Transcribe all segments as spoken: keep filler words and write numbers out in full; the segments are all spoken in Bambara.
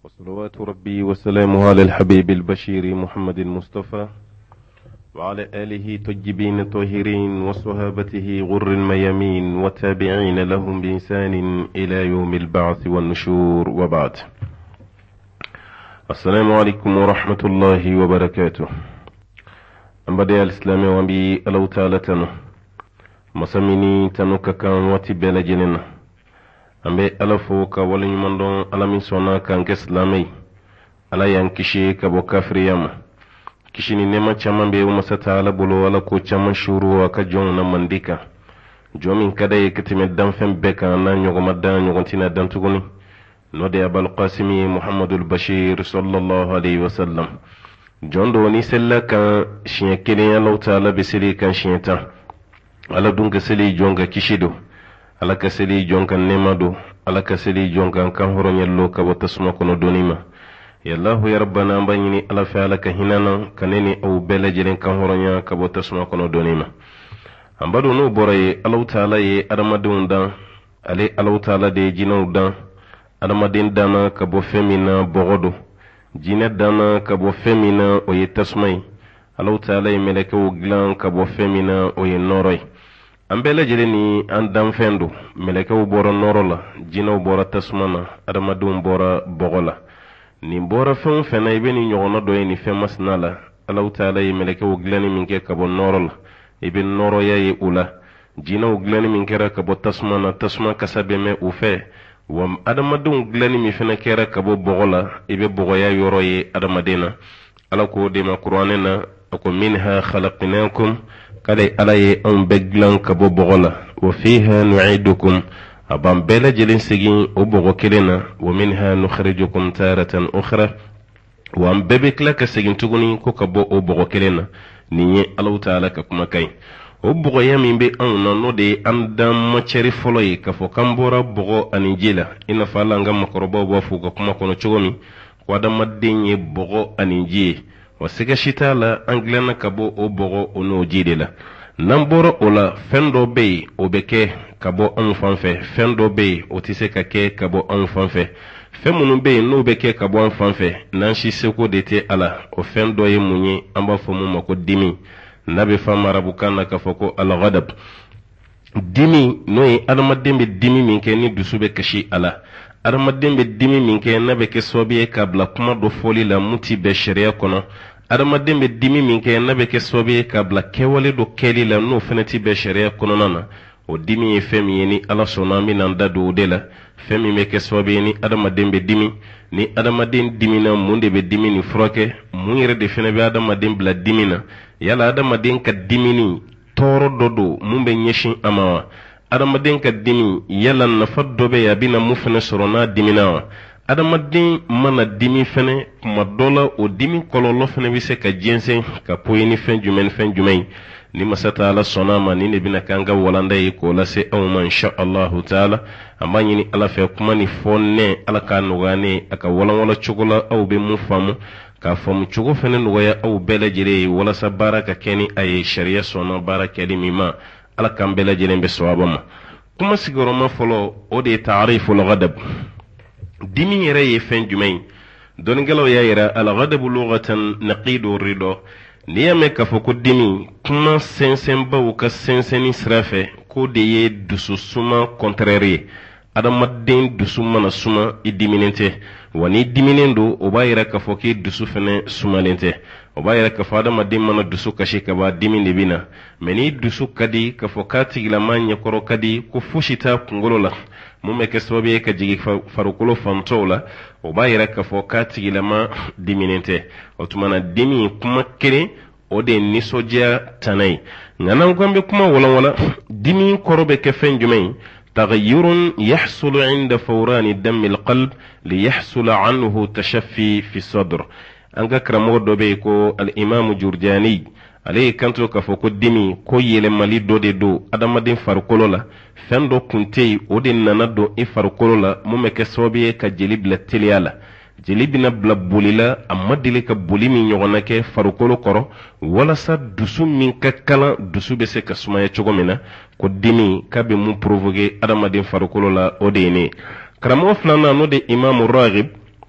وصلوات ربي وسلامه على الحبيب البشير محمد المصطفى وعلى آله تجبين الطاهرين وصحابته غر الميامين والتابعين لهم بإحسان إلى يوم البعث والنشور وبعد. السلام عليكم ورحمة الله وبركاته. أمبدي الإسلام وبي ألو تالتنا مساميني تنوكا كان واتي بلا جننا ambe ala fo ka wala nyumandon ala min sona kan keslamai ala yan kishi ka bo kafriyama kishi ni nema chama be umma sata ala bolo wala ko chama shuru ka jon na mandika jomin kada ye kitime dan fem beka na nyogo madda nyogo tina dan tuguni no de abul qasimi muhammadul bashir sallallahu alaihi wasallam jondo ni sellaka shiye kelen Allah taala be sili kan shiyeta ala dunga sili jonga kishido ala ka seli jonkan nema do ala ka seli jonkan kan horonyello ka wata suma kono donima yallahu ya rabbana banyini ala fa ala ka hinana kaneni au bela jelen kan horonya ka wata suma kono donima ambado no boray allah taala ye adamadun dan ale allah taala de jinaw dan adamadin dana ka bo femina bogodo jina dana ka bo femina o ye tasmay allah taala ye meleke o glan ka bo femina o ye noroy ambele jele ni andam fendu meleke bora norola jina bora tasmana adamadum bora bogola ni bora fen fena ibeni nyogono do ni femas nala allah taala ye meleke glani minke kabo norola ibn noro ya ye ula jina glani minke kabo tasmana tasma kasabe me ufe wam adamadum glani mi fena kera kabo bogola ibe bogoya yoro ye adamadena ala ko de ma qur'anena ko minha khalaqnakum kada alaye an beglan kabo bogola wa fiha nu'idukum abam bela jelin sigin o bogo kelena wa minha nukhrijukum taratan ukhra wa am bebekla ka sigin tuguni ko kabo o bogo kelena ni Allah taala ka kuma kai o bogo yami be an no de andam maceri foloyi ka fo kambora bogo anijila ina fala ngam makorobo bo fu ko kuma kono chugomi ko da maddenye bogo aniji wasiga shitala anglena kabo o bogo ono jidela namboro ola fendo be obeke kabo an fanfe fendo be otise kake kabo an fanfe femunu be no beke kabo an fanfe nanshi seko dete ala o fendo ye munye amba fomu mako dimi nabe fama rabukana kafoko al ghadab dimi noy adamadembe dimi minke ni dusube kashi ala adamadembe dimi minke nabe ke sobiye kabla kuma do foli la muti be sharia kono adamadembe dimi minke nabe ke sobiye kabla kewale do keli la no fenati be sharia kono nana o dimi femi yeni ala sonami nanda do dela femi me ke sobiye ni adamadembe dimi ni adamadem dimi na munde be dimi ni froke muire de fene be adamadem bla dimi na yala adamadem ka dimi ni toro dodo mumbe nyeshin amawa adamadem ka dimi yala na faddo be yabina mufene sorona dimina adamadem mana dimi fene kuma dola o dimi kololo fene bise ka jensen ka poyini fen jumen fen jumay ni masata ala sonama ni ne bina kanga walanda yi ko lase awma insha Allah taala amma ni ala fe kuma ni fonne ala ka nugane aka wala wala chugula aw be mu famu ka famu chugo fene nugoya aw bele jire wala sabara ka keni ay sharia sona baraka limima ala kan bele jire be sawabama kuma sigoroma folo o de ta'riful ghadab dimi yere ye fen jumay don gelaw ya yera al ghadab lughatan naqidu rido niyame ka foko dimi kuma sensen bawu ka senseni srafe ko de ye dusu suma contraire adamadin dusu mana suma idiminente wani diminendo o bayira ka foki dusu fene sumalente o bayira ka fada madin mana dusu kashi ka ba dimine bina meni dusu kadi ka fokati gila manya koro kadi ko fushita kungolola mume ke sobe ka jigi farukulo fantola o bayira ka fokati gila ma diminente o tumana dimi kuma kere o de nisoja tanai ngana ngombe kuma wala wala dimi korobe ke fenjumai تغير يحصل عند فوران الدم القلب ليحصل عنه تشفي في الصدر أنك كرمو دوبيكو الإمام جورجاني عليه كانتو كفوكو دمي كو يلمالي دو دي دو أدام دين فاركولولا فندو كنتي ودين ناندو إي فاركولولا ممك سوبيه كجليب لتليالا jelibina bla bolila amma dile ka boli min ɲɔgɔnna kɛ farikolo kɔrɔ walasa dusu min ka kalan dusu bɛ se ka sumaya cogo min na ko dimi k'a bɛ mun provoquer adamaden farikolo la o de ye ne karamɔgɔ filanan n'o de imamu Raghib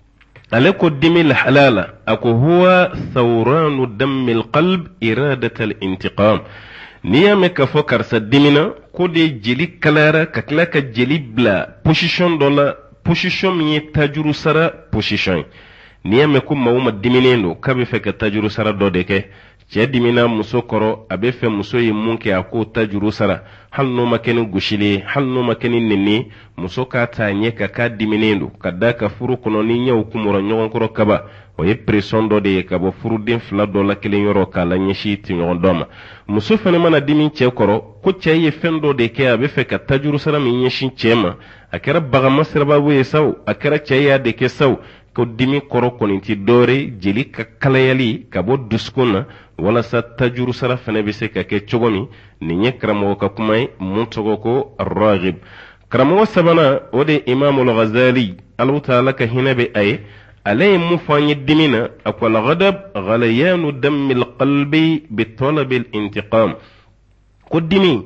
aleko dimi la halala ako huwa thawranu dammi alqalb iradat alintiqam niyame ka fo karsa dimina ko de jeli kalara ka kila ka jeli bla position dola position mi tajuru sara position niyame ko mawuma diminendo kabe fe ka tajuru sara do de ke cɛ dimina muso kɔrɔ a bɛ fɛ muso ye mun kɛ a k'o ta juru sara hali n'o ma kɛ ni gosili hali n'o ma kɛ ni nɛni muso k'a ta ɲɛ ka k'a diminen don ka da ka furu kɔnɔ ni ɲɛw kumɔrɔ ɲɔgɔn kɔrɔ kaba o ye pression dɔ de ye ka bɔ furuden fila dɔ la kelen yɔrɔ k'a la ɲɛsin tiɲɔgɔn dɔ ma muso fana mana dimi cɛ kɔrɔ ko cɛ ye fɛn dɔ de kɛ a bɛ fɛ ka ta juru sara min ɲɛsin cɛ ma a kɛra bagama sirababu ye saw a kɛra cɛ y'a de kɛ saw ko dimi kɔrɔ kɔni ti dɔɔre jeli ka kalayali ka bɔ dusukun na walasa tajuru sara fana bɛ se ka kɛ cogo min nin ye karamɔgɔ ka kuma ye mun tɔgɔ ko ar-Raghib karamɔgɔ sabanan o de Imam al-Ghazali Allahu ta'ala ka hinɛ bɛ a ye ale ye mun fɔ an ye dimi na a ko al-ghadab ghalayanu dammi al-qalbi bi talab al-intiqam ko dimi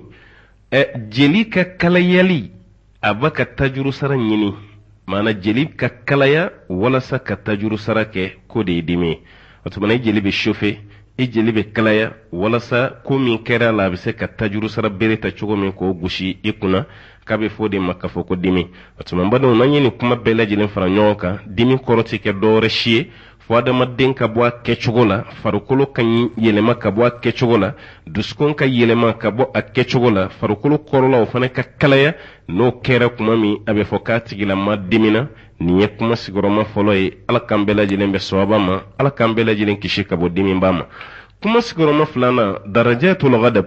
jeli ka kalayali a ba ka tajuru sara ɲini maana jeli ka kalaya walasa ka tajuru sara kɛ ko de ye dimi o tuma jeli bɛ chauffer i jeli bɛ kalaya walasa ko min kɛra la a bɛ se ka tajuru sara bere ta cogo min k'o gosi i kunna k'a bɛ fɔ de ma k'a fɔ ko dimi o tuma n badenw n'an ye nin kuma bɛɛ lajɛlen fara ɲɔgɔn kan dimi kɔrɔ tɛ kɛ dɔwɛrɛ si ye fo adamaden ka bɔ a kɛcogo la farikolo ka yɛlɛma ka bɔ a kɛcogo la dusukun ka yɛlɛma ka bɔ a kɛcogo la farikolo kɔrɔla o fana ka kalaya n'o kɛra kuma min a bɛ fɔ k'a tigilama dimina nin ye kuma sigiyɔrɔma fɔlɔ ye ala k'an bɛɛ lajɛlen bɛ sawaba ma ala k'an bɛɛ lajɛlen kisi ka bɔ dimiba ma kuma sigiyɔrɔma filanan darajatul ghadab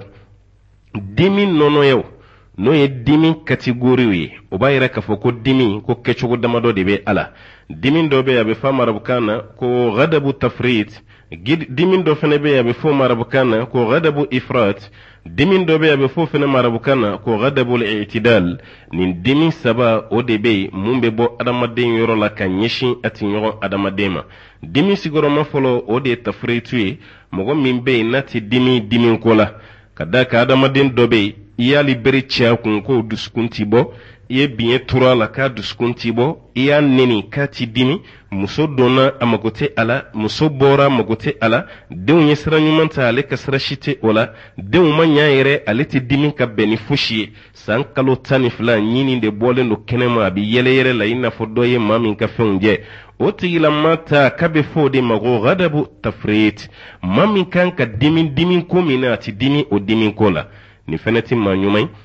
dimi nɔnɔyaw n'o ye dimi kategoriw ye o b'a yira k'a fɔ ko dimi ko kɛcogo damadɔ de bɛ a la dimi dɔ bɛ yen a bɛ fɔ marabukan na ko ghadabu tafrit dimi dɔ fana bɛ yen a bɛ fɔ marabukan na ko ghadabu ifrat dimi dɔ bɛ yen a bɛ fɔ fana marabukan na ko ghadabu i'tidal nin dimi saba o de bɛ yen mun bɛ bɔ adamaden yɔrɔ la ka ɲɛsin a ti ɲɔgɔn adamaden ma dimi sigiyɔrɔma fɔlɔ o de ye tafritu ye mɔgɔ min bɛ yen n'a ti dimi dimi ko la ka da ka adamaden dɔ bɛ yen i y'ali bere cɛ kun k'o dusukun ti bɔ i ye biɲɛ turu a la k'a dusukun ti bɔ i y'a nɛni k'a ti dimi muso donna a mago tɛ a la muso bɔra a mago tɛ a la denw ye sira ɲuman ta ale ka sira si tɛ o la denw ma ɲa yɛrɛ ale tɛ dimi ka bɛn ni fosi ye san kalo tan ni fila ɲini de bɔlen don kɛnɛma a bɛ yɛlɛ yɛrɛ la i n'a fɔ dɔ ye maa min ka fɛnw jɛ o tigilama ta k'a bɛ fɔ o de ma ko ghadabu tafrit maa min kan ka dimi dimi ko min na a ti dimi o dimi ko la nin fɛnɛ ti maa ɲuman ye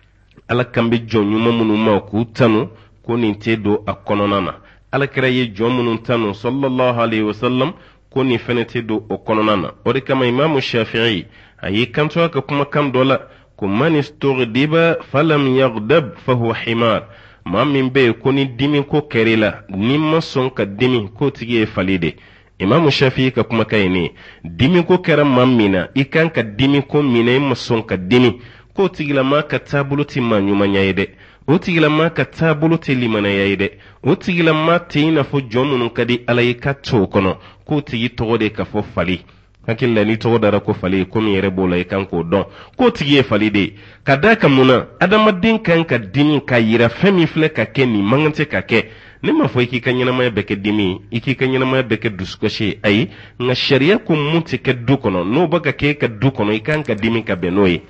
ala kan bɛ jɔn ɲuman minnu ma k'u tanu ko nin tɛ don a kɔnɔna na alakira ye jɔn minnu tanu sallallahu alaihi wasallam ko nin fɛnɛ tɛ don o kɔnɔna na o de kama imamu shafi'i a y'i kanto a ka kumakan dɔ la ko man istughdiba falam yaghdab fahuwa himar maa min bɛ yen ko ni dimi ko kɛr'i la ni ma sɔn ka dimi k'o tigi ye fali de imamu shafi'i ka kumakan ye ne dimi ko kɛra maa min na i kan ka dimi ko minɛ i ma sɔn ka dimi k'o tigilama ka taabolo ti maa ɲumanya ye dɛ o tigilama ka taabolo tɛ limanaya ye dɛ o tigilama tɛ i n'a fɔ jɔn minnu ka di ala ye ka to o kɔnɔ k'o tigi tɔgɔ de ka fɔ fali hakili la ni tɔgɔ dara ko fali komi yɛrɛ b'o la i kan k'o dɔn k'o tigi ye fali de ka da ka mun na adamaden kan ka dimi ka yira fɛn min filɛ ka kɛ nin man kan tɛ ka kɛ ne m'a fɔ i k'i ka ɲɛnamaya bɛɛ kɛ dimi i k'i ka ɲɛnamaya bɛɛ kɛ dusukasi ye ayi nka sariya ko mun tɛ kɛ du kɔnɔ n'o bɛ ka kɛ e ka du kɔnɔ i kan ka dimi ka bɛn n'o ye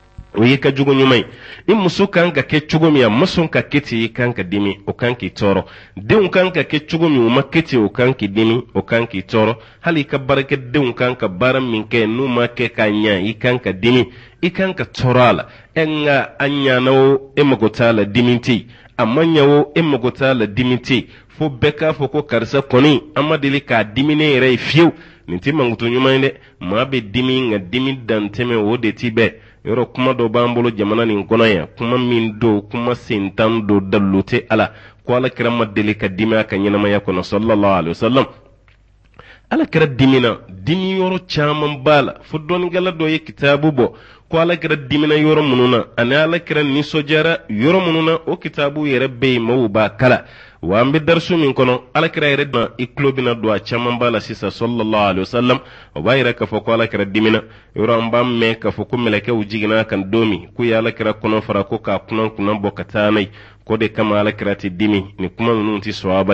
o y'i ka jugu ɲuman ye i muso kan ka kɛ cogo min a ma sɔn ka kɛ ten i kan ka dimi o kan k'i tɔɔrɔ denw kan ka kɛ cogo min o ma kɛ ten o kan k'i dimi o kan k'i tɔɔrɔ hali i ka baarakɛdenw kan ka baara min kɛ n'u ma kɛ k'a ɲɛ i kan ka dimi i kan ka tɔɔrɔ a la ɛ nka a ɲana o e mago t'a la dimi tɛ yen a ma ɲɛ o e mago t'a la dimi tɛ yen fo bɛɛ k'a fɔ ko karisa kɔni an ma deli k'a dimi ne yɛrɛ ye fiyewu nin tɛ mankutu ɲuman ye dɛ maa bɛ dimi nka dimi dantɛmɛ o de t'i bɛɛ yɔrɔ kuma dɔ b'an bolo jamana nin kɔnɔ yan kuma min don kuma sentan don dalilu tɛ ala ko ala kɛra ma deli ka dimi a ka ɲɛnamaya kɔnɔ sallallahu alaihi wasallam ala kɛra dimina dimi yɔrɔ caman b'a la fo dɔnnikɛla dɔ ye kitaabu bɔ ko ala kɛra dimina yɔrɔ minnu na ani ala kɛra nisɔndiyara yɔrɔ minnu na o kitaabu yɛrɛ bɛ yen maaw b'a kala wa an bɛ darisu min kɔnɔ ala kɛra yɛrɛ dɔn i tulo bɛna don a caman b'a la sisan sallallahu alaihi wasallam o b'a yira k'a fɔ ko ala kɛra dimina yɔrɔ an b'a mɛn k'a fɔ ko mɛlɛkɛw jiginna kan don min ko ye ala kɛra kɔnɔ fara ko k'a kunna kunna bɔ ka taa n'a ye ko de kama ala kɛra ti dimi ni kuma ninnu ti sawaba ye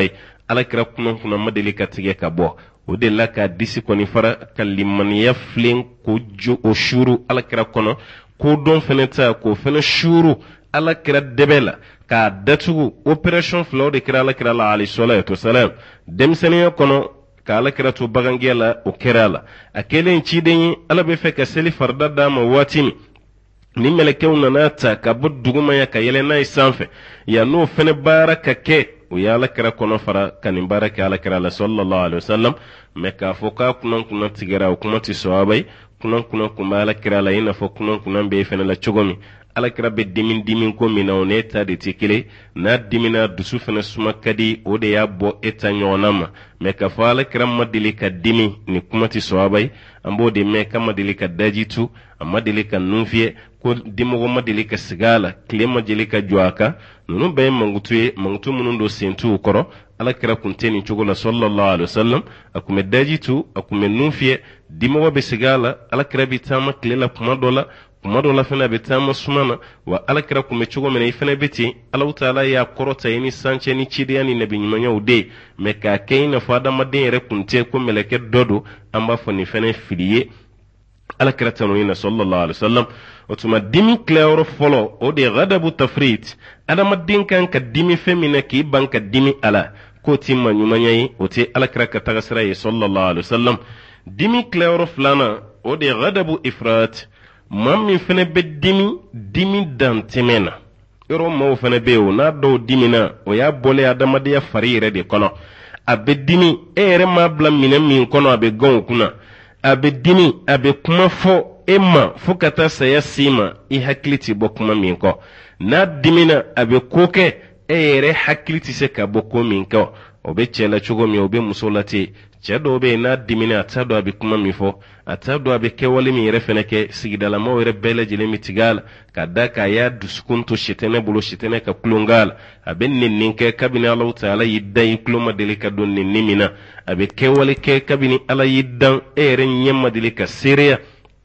alakira kunan kunan madeli ka tige ka bɔ o de la ka disi kɔni fara ka limaniya filen ko jo o shuru alakira kɔnɔ ko don fɛnɛ ta ko fɛnɛ shuru alakira dɛbɛ la k'a datugu operation fila o de kɛra alakira la alayhi salatu wasalam denmisɛnniya kɔnɔ ka alakira to bagangiya la o kɛra la a kɛlen ciden ye ala bɛ fɛ ka seli farida d'a ma waati min ni mɛlɛkɛw nana ta ka bɔ dugumaya ka yɛlɛ n'a ye sanfɛ ya n'o fɛnɛ baara ka kɛ o ye alakira kɔnɔ fara ka nin baara kɛ alakira la sallallahu alaihi wasallam mɛ k'a fɔ k'a kunan kunan tigɛra o kuma ti sɔhaba ye kunan kunan kun bɛ alakira la i n'a fɔ kunan kunan bɛ fɛnɛ la cogo min alakira bɛ dimi dimi ko min na o ne ta de tɛ kelen n'a dimina dusu fɛnɛ suma ka di o de y'a bɔ e ta ɲɔgɔnna ma mɛ k'a fɔ alakira ma deli ka dimi ni kuma ti sɔhaba ye an b'o de mɛn k'a ma deli ka daji tu a ma deli ka nun fiyɛ ko dimɔgɔ ma deli ka sigi a la tile ma deli ka jɔ a kan ninnu bɛɛ ye mankutu ye mankutu minnu don sen t'u kɔrɔ alakira kun tɛ nin cogo la sallallahu alaihi wasallam a kun bɛ daji tu a kun bɛ nun fiyɛ dimɔgɔ bɛ sigi a la alakira bɛ taama tile la kuma dɔ la kuma dɔ la fɛnɛ a bɛ taama suma na wa alakira kun bɛ cogo min na i fɛnɛ bɛ ten alahu taala y'a kɔrɔta ye ni sancɛ ni cidenya ni nabiɲumanyaw de ye mɛ k'a kɛ i n'a fɔ adamaden yɛrɛ kun tɛ ko mɛlɛkɛ dɔ don an b'a fɔ nin fɛnɛ fili ye alakira tanu yin sallallahu alaihi wasallam o tuma dimi tilayɔrɔ fɔlɔ o de ye ghadabu tafrit adamaden kan ka dimi fɛn min na k'i ban ka dimi a la k'o ti maɲumanya ye o tɛ alakira ka taga sira ye sallallahu alaihi wasallam dimi tilayɔrɔ filanan o de ye ghadabu ifrat maa min fɛnɛ bɛ dimi dimi dantɛmɛ na yɔrɔ maaw fɛnɛ bɛ yen o n'a dɔw dimina o y'a bɔlen adamadenya fari yɛrɛ de kɔnɔ a bɛ dimi e yɛrɛ m'a bila minɛn min kɔnɔ a bɛ gan o kunna a bɛ dimi a bɛ kuma fɔ e ma fo ka taa saya si ma i hakili ti bɔ kuma min kɔ n'a dimina a bɛ ko kɛ e yɛrɛ hakili ti se ka bɔ ko min kɔ o bɛ cɛ la cogo min o bɛ muso la ten cɛ dɔw bɛ yen n'a dimina a t'a dɔn a bɛ kuma min fɔ a t'a dɔn a bɛ kɛwale min yɛrɛ fɛnɛ kɛ sigidalamaw yɛrɛ bɛɛ lajɛlen bɛ tigɛ a la ka da k'a y'a dusukun to sitɛnɛ bolo sitɛnɛ ka kulonga a la a bɛ nɛnni kɛ kabini alahu taala y'i dan i tulo ma deli ka don nɛnni min na a bɛ kɛwale kɛ kabini ala y'i dan e yɛrɛ ɲɛ ma deli ka seereya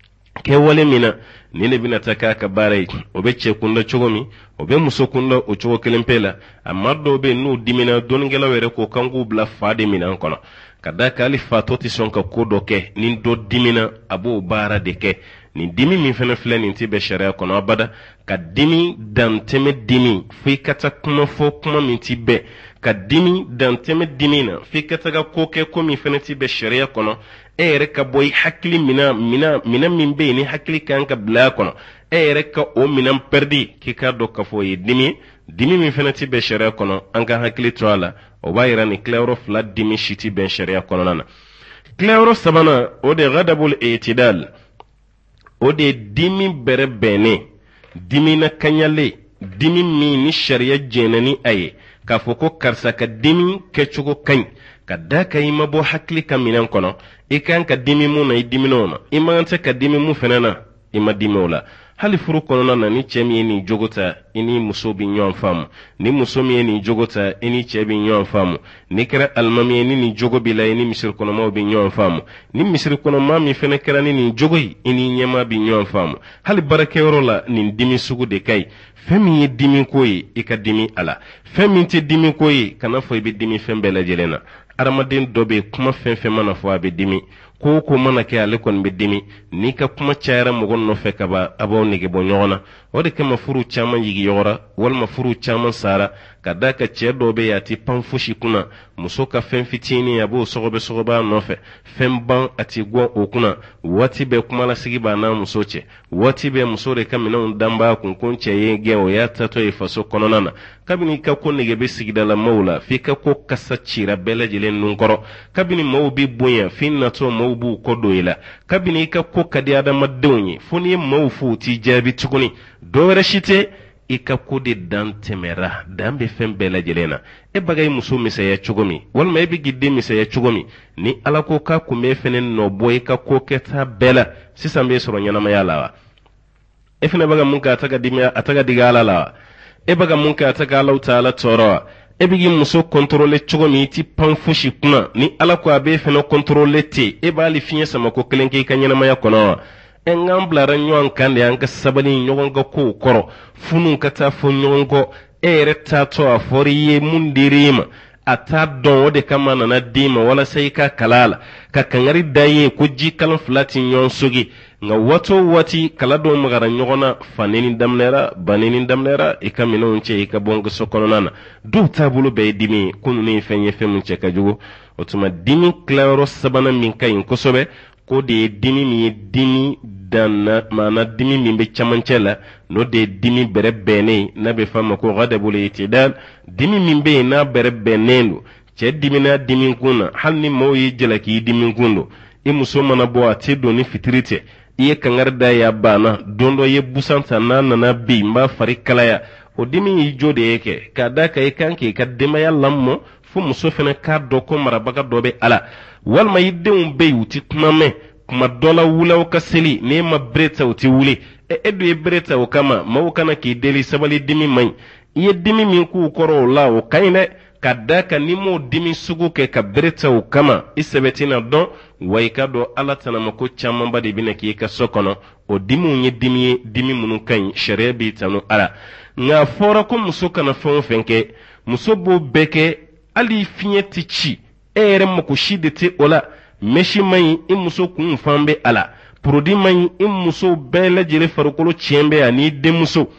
kɛwale min na ni ne bɛna taa k'a ka baara ye o bɛ cɛ kunda cogo min o bɛ muso kunda o cogo kelen pe la a maa dɔw bɛ yen n'u dimina dɔnnikɛlaw yɛrɛ ko kan k'u bila fa de minɛn kɔnɔ ka da ka hali fatɔ tɛ sɔn ka ko dɔ kɛ ni dɔ dimina a b'o baara de kɛ nin dimi min fɛnɛ filɛ nin tɛ bɛn sariya kɔnɔ abada ka dimi dantɛmɛ dimi fo i ka taa kuma fɔ kuma min tɛ bɛn ka dimi dantɛmɛ dimi na fo i ka taga ko kɛ ko min fɛnɛ tɛ bɛn sariya kɔnɔ e yɛrɛ ka bɔ i hakili mina mina mina min bɛ yen ni hakili kan ka bila a kɔnɔ e yɛrɛ ka o minɛn pɛridi k'i k'a dɔn k'a fɔ o ye dimi dimi min fɛnɛ tɛ bɛn sariya kɔnɔ an ka hakili to a la o b'a yira nin tilayɔrɔ fila dimi si tɛ bɛn sariya kɔnɔna na tilayɔrɔ sabanan o de ye ghadabul i'tidal o de ye dimi bɛrɛ bɛnnen dimi na kaɲale dimi min ni sariya jɛnna ni a ye k'a fɔ ko karisa ka dimi kɛcogo ka ɲi ka da ka i ma bɔ hakili ka minɛn kɔnɔ i kan ka dimi mun na i dimin'o ma i man tɛ ka dimi mun fɛnɛ na i ma dimi o la hali furu kɔnɔna na ni cɛ min ye nin jogo ta i ni muso bɛ ɲɔgɔn faamu ni muso min ye nin jogo ta i ni cɛ bɛ ɲɔgɔn faamu ni kɛra alimami ye ni nin jogo b'i la i ni misiri kɔnɔmaw bɛ ɲɔgɔn faamu ni misiri kɔnɔma min fɛnɛ kɛra ni nin jogo ye i ni ɲɛmaa bɛ ɲɔgɔn faamu hali baarakɛyɔrɔ la nin dimi sugu de ka ɲi fɛn min ye dimi ko ye i ka dimi a la fɛn min tɛ dimi ko ye kana fɔ i bɛ dimi fɛn bɛɛ lajɛlen na adamaden dɔ bɛ yen kuma fɛn fɛn mana fɔ a bɛ dimi ko ko mana kɛ ale kɔni bɛ dimi n'i ka kuma cayara mɔgɔ nɔfɛ ka ban a b'aw nege bɔ ɲɔgɔn na o de kama furu caman yigi yɔgɔra walima furu caman sara ka da ka cɛ dɔw bɛ yen a ti pan fosi kunna muso ka fɛn fitinin a b'o sɔgɔbɛ sɔgɔbɛ a nɔfɛ fɛn ban a ti gɔn o kunna waati bɛɛ kumalasigi b'a n'a muso cɛ waati bɛɛ muso de ka minɛnw dan b'a kun ko n cɛ ye gɛn o y'a tatɔ ye faso kɔnɔna na kabini i ka ko nege bɛ sigidala maaw la f'i ka ko kasa cira bɛɛ lajɛlen nun kɔrɔ kabini maaw b'i bonya f'i natɔ maaw b'u kɔ don i la kabini i ka ko ka di adamadenw ye fo n'i ye maaw fo u t'i jaabi tuguni dɔwɛrɛ si tɛ i ka ko de dan tɛmɛra dan bɛ fɛn bɛɛ lajɛlen na e baga i muso misaya cogo min walima e bɛ k'i den misaya cogo min ni ala ko k'a kun bɛ fɛnɛ nɔ bɔ i ka ko kɛta bɛɛ la sisan bɛ sɔrɔ ɲɛnamaya la wa e fɛnɛ baga mun kɛ a ta ka dimi a ta ka digi ala la wa e baga mun kɛ a ta ka alaw ta ala tɔɔrɔ wa e bɛ k'i muso kɔntorole cogo min i ti pan fosi kunna ni ala ko a b'e fɛnɛ kɔntorole ten e b'ale fiɲɛ sama ko kelen k'i ka ɲɛnamaya kɔnɔ wa en ŋan bilara ɲɔgɔn kan de an ka sabali ɲɔgɔn ka kow kɔrɔ funu ka taa fɔ ɲɔgɔn kɔ e yɛrɛ taatɔ a fɔra i ye mun dir'i ma ata don o de kama nana dima wala sai ka kalala ka kangari daye ko ji kalan flati nyon sogi nga wato wati kala do magara nyogona faneni damnera baneni damnera e kamino nche e ka bonga sokonona du tabulu be dimi kunu ni fenye femu nche ka jugo otuma dimi claro sabana min kay kosobe ko de dimi mi dimi dan mana dimi mi be chamancela no de dimi bere bene na be fama ko gadabul itidal dimi mi be na bere benendo che dimi na dimi kuna halni moyi jelaki dimi kundo e muso mana bo atido ni fitrite iye kangar da ya bana dondo ye busanta na na bi mba fari kalaya o dimi yi jode yake kada ka kanke ka dema ya lammo fu muso fene ka do ko marabaka dobe ala wal ma yidde um be wuti kuma me kuma dola wulaw ka seli ne ma breta wuti wuli e edu e breta o kama maw kana ki deli sabali dimi mai iye dimi min ku koro la o kayne kada ka nimo dimi sugu ke ka breta o kama isebetina don waika do ala tanama ko chamman bade bina ki ka sokono o dimi unye dimi dimi munu kan sharia bi tanu ala nga fora ko muso kana fon fenke muso bo beke ali finyeti chi ere mako shide te ola meshi mai in muso kun fambe ala prodi mai in muso bele jere farukolo chembe ani de muso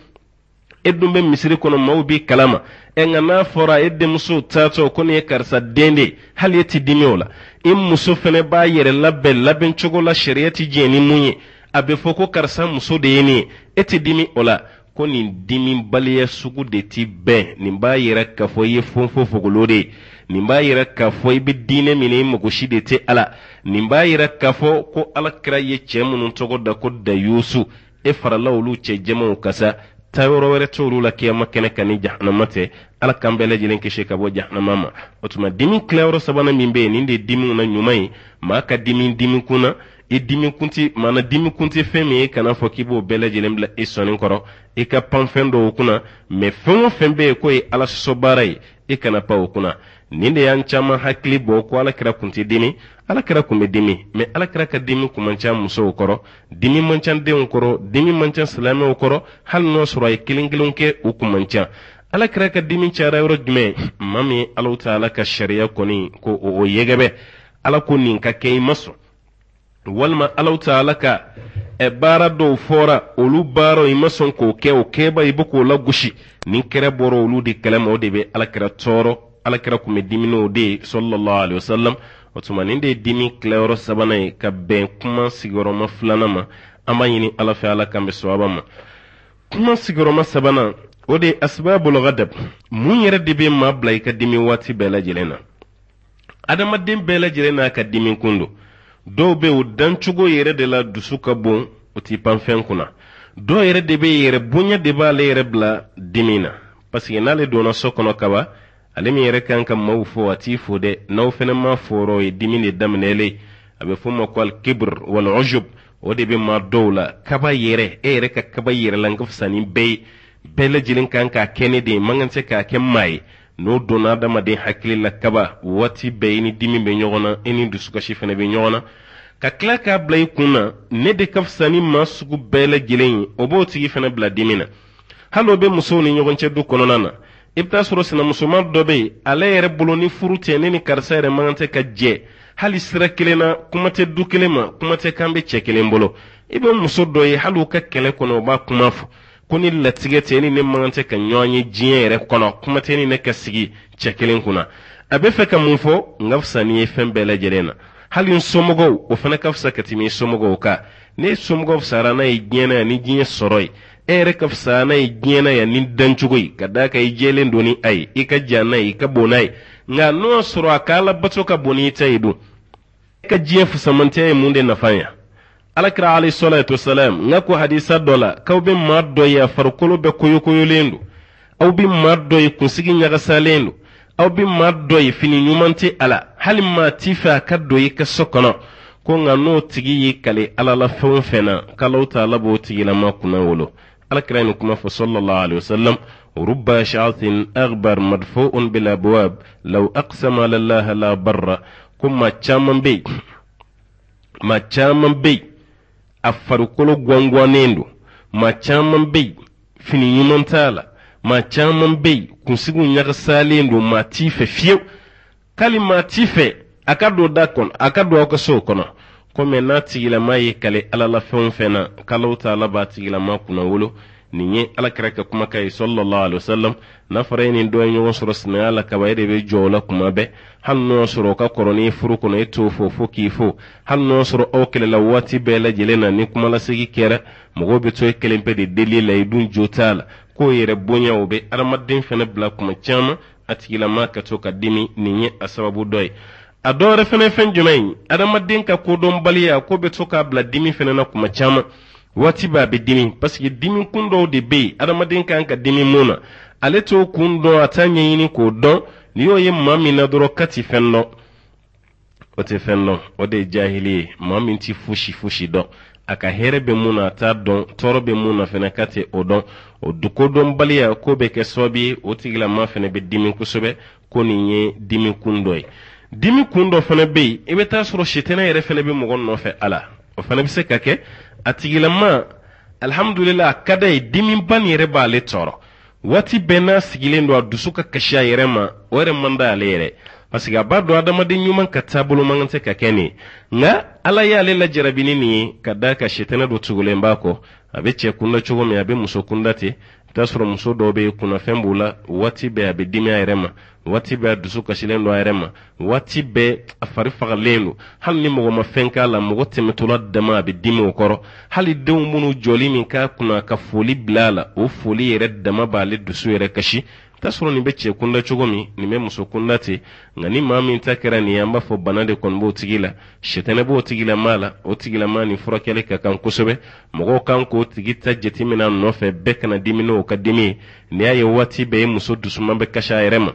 edumbe misiri kono mawbi kalama enga na fora edde muso tato kono ye karsa dende hal yeti dimiola in muso fene ba yere labbe labben chogola shariati jeni munye abe foko karsa muso de yeni eti dimi ola koni dimi baliya sugu de ti ben ni ba yere kafo ye fonfo fogolode ni ba yere kafo ibi dine mine mogoshi de te ala ni ba yere kafo ko ala kira ye chemunun togo da ko da yusu e farala ulu che jema kasa tawro were tolu la kiyama kene kani jahannamate ala kambele jilen ke sheka bo jahannama otuma dimi klewro sabana mimbe ninde dimi na nyumai ma ka dimi dimi kuna e dimi kunti mana dimi kunti femi kana fokibo bele jilen bla isonin koro e ka panfendo kuna me fengo fembe ko e ala sobarai e kana pa kuna ninde yan chama hakli bo ko ala kira kunti dimi ala kira kumbe dimi me ala kira ka dimi kumancha muso koro dimi manchan de koro dimi manchan salame koro hal no suray kilingilunke u kumancha ala kira ka dimi chara yoro jume mami ala taala ka sharia koni ko o yegebe ala ko nin ka kay maso walma ala taala ka e bara do fora olu baro i mason ko ke o keba ibuko la gushi nin kere boro olu di kalama o de be ala kira toro ala kira kume dimino de sallallahu alaihi wasallam otuma ninde dimi klero sabana ka ben kuma sigoroma flanama ama yini ala fa ala kambe swabama kuma sigoroma sabana ode asbabul ghadab mun yere de be mablay ka dimi wati bela jelena adama dem bela jelena ka dimi kundo do be o danchugo yere de la dusuka bon oti panfen kuna do yere de be yere bunya de ba le yere bla dimina parce que nale dona sokono kaba alemi yere kanka mawfo ati fode naw fene ma foro e dimine damnele abe fuma kwal kibr wal ujub ode be ma dowla kaba yere e yere ka kaba yere langaf sani be bele jilin kanka kennedy mangance ka kemmai no dona dama de hakli la kaba wati be ni dimi be nyogona eni du suka shifene be nyogona ka klaka blay kuna ne de kaf sani ma sugu bele jilin oboti fene bla dimina halo be musoni nyogonche du kononana ibta soro sina musulman dobe ala yere boloni furute neni karsere mangante ka je hali sira kelena kumate du kelema kumate kambe chekele mbolo ibe muso doye halu ka kele kono ba kumafu kuni latigete ni ne mangante ka nyonyi jiere kono kumate ni ne ka sigi chekele kuna abe fe ka munfo ngafsa ni fembele jerena hali nsomogo o fana kafsa katimi somogo ka ne somogo sara na yena ni jinye soroi ere kafsana igena ya nin danchugoi kada ka ijelen doni ai ika janna ika bonai nga no soro akala bato ka bonita idu ka jefu samante munde nafanya alakra ali salatu wassalam ngako hadisa dola kawbe maddo ya farkolo be koyo koyo lendu aw bi maddo yi kunsigi nyaga salendu aw bi maddo yi fini nyumante ala halima tifa kaddo yi ka sokono ko nga no tigi yi kale ala la fon fena kalau ta labo tigi la makuna wolo الكريم كما صلى الله عليه وسلم ورب شعث أغبر مدفوع بالأبواب لو أقسم لله لا بر كما تشامن بي ما تشامن بي أفرقلو غوانغوانيندو ما تشامن بي فيني يمنتالا ما تشامن بي كنسيغو نيغساليندو ما تيف فيو kalima tife akado dakon akado ko so kono ko me na tigila mai kale alala fon fena kalau taala ba tigila ma kuna wolo ninye ala karaka kuma kai sallallahu alaihi wasallam na farayni do nyo soro sinala kabayde be jola kuma be hanno soro ka koroni furu kono eto fo fo kifo hanno soro o kele lawati be la jelena ni kuma la sigi kera mo be to kele pe de delila idun jotala ko yere bonya obe aramadin fene bla kuma chama atigila ma ka to ka dimi ninye asababu doy adore fene fen jumai aramadin ka ko don baliya ko be to ka bla dimi fene na kuma chama wati ba be dimi parce que dimi kundo de be adamadin kan ka dimi muna ale to kundo atanya yini ko don ni yo ye mami na doro kati fenno ote fenno ode jahili mami ti fushi fushi don aka herebe muna ta don torobe muna fena kati odon o duko don baliya ko be ke sobi otigila ma fene be dimi kusobe ko ni ye dimi kundo e dimi kundo fene be e be ta soro shitena yere fene be mo no fe ala o fene be se kake atigilama alhamdulillah kadai dimin ban yere ba le toro wati bena sigilen do dusuka kasha yere ma wore manda alere pasiga bado adama de nyuman katabulu mangante kakeni nga ala ya le la jarabini ni kadaka shetana do tugulen bako abeche kunna chugo me abe muso kundati tasoro muso do be kuna fembula wati be abe dimi ayrema wati be dusuka shilendo ayrema wati be afari fagalendo hal ni mo ma fenka la mo temetula dama abe dimi okoro hali de munu joli min ka kuna ka foli blala o foli yere dama bale dusu yere kashi tasoro ni beche kunda chugomi ni me muso kundati ngani mami takera ni yamba fo banade kon bo tigila shetene bo tigila mala o tigila mani furakele ka kan kusobe mogo kan ko tigita jetimina no fe bekana dimino ka dimi ni aye wati be muso dusuma be kasha erema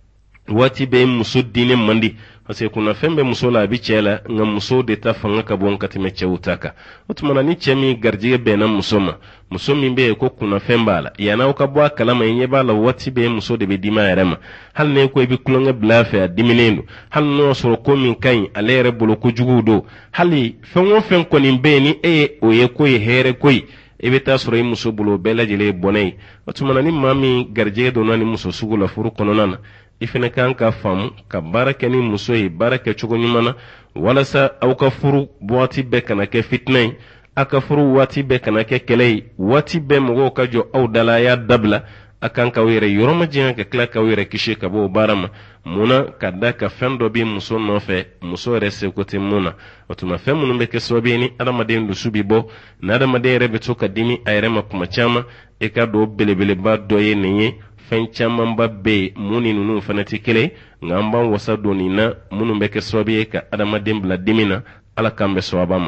wati be muso dine mandi parce kuna fembe muso la bi chela nga muso de ta fanga ka bon katime chewutaka otumana ni chemi garjige be na musoma muso mimbe ko kuna fembala yana ka bwa kalama yenye bala wati be muso de be dima yarema hal ne ko bi kulonga blafe diminendo hal no soro ko min kan alere bolo ko jugudo hali fenwo fen ko nimbe ni e o ye ko ye here koy ebe ta soro muso bolo bela jele bonay otumana ni mami garjige do nani muso sugula furu kononana ifene kan ka fam ka barake ni muso yi barake chugo nyumana wala sa au ka furu wati be kana ke fitnay aka furu wati be kana ke kelay wati be mo ka jo au dala ya dabla akan ka wire yoroma jian ka kla ka wire kishi ka bo barama muna kada ka fendo bi muso no fe muso rese ko te muna otuma fe munu be ke sobe ni adama de ndu subi bo na adama de rebe to ka dimi ayrema kuma chama e ka do belebele ba doye nenye fen chaman babbe muni nunu fanati kele ngamban wasa donina munu beke sobe ka adama dembla dimina ala kambe sobama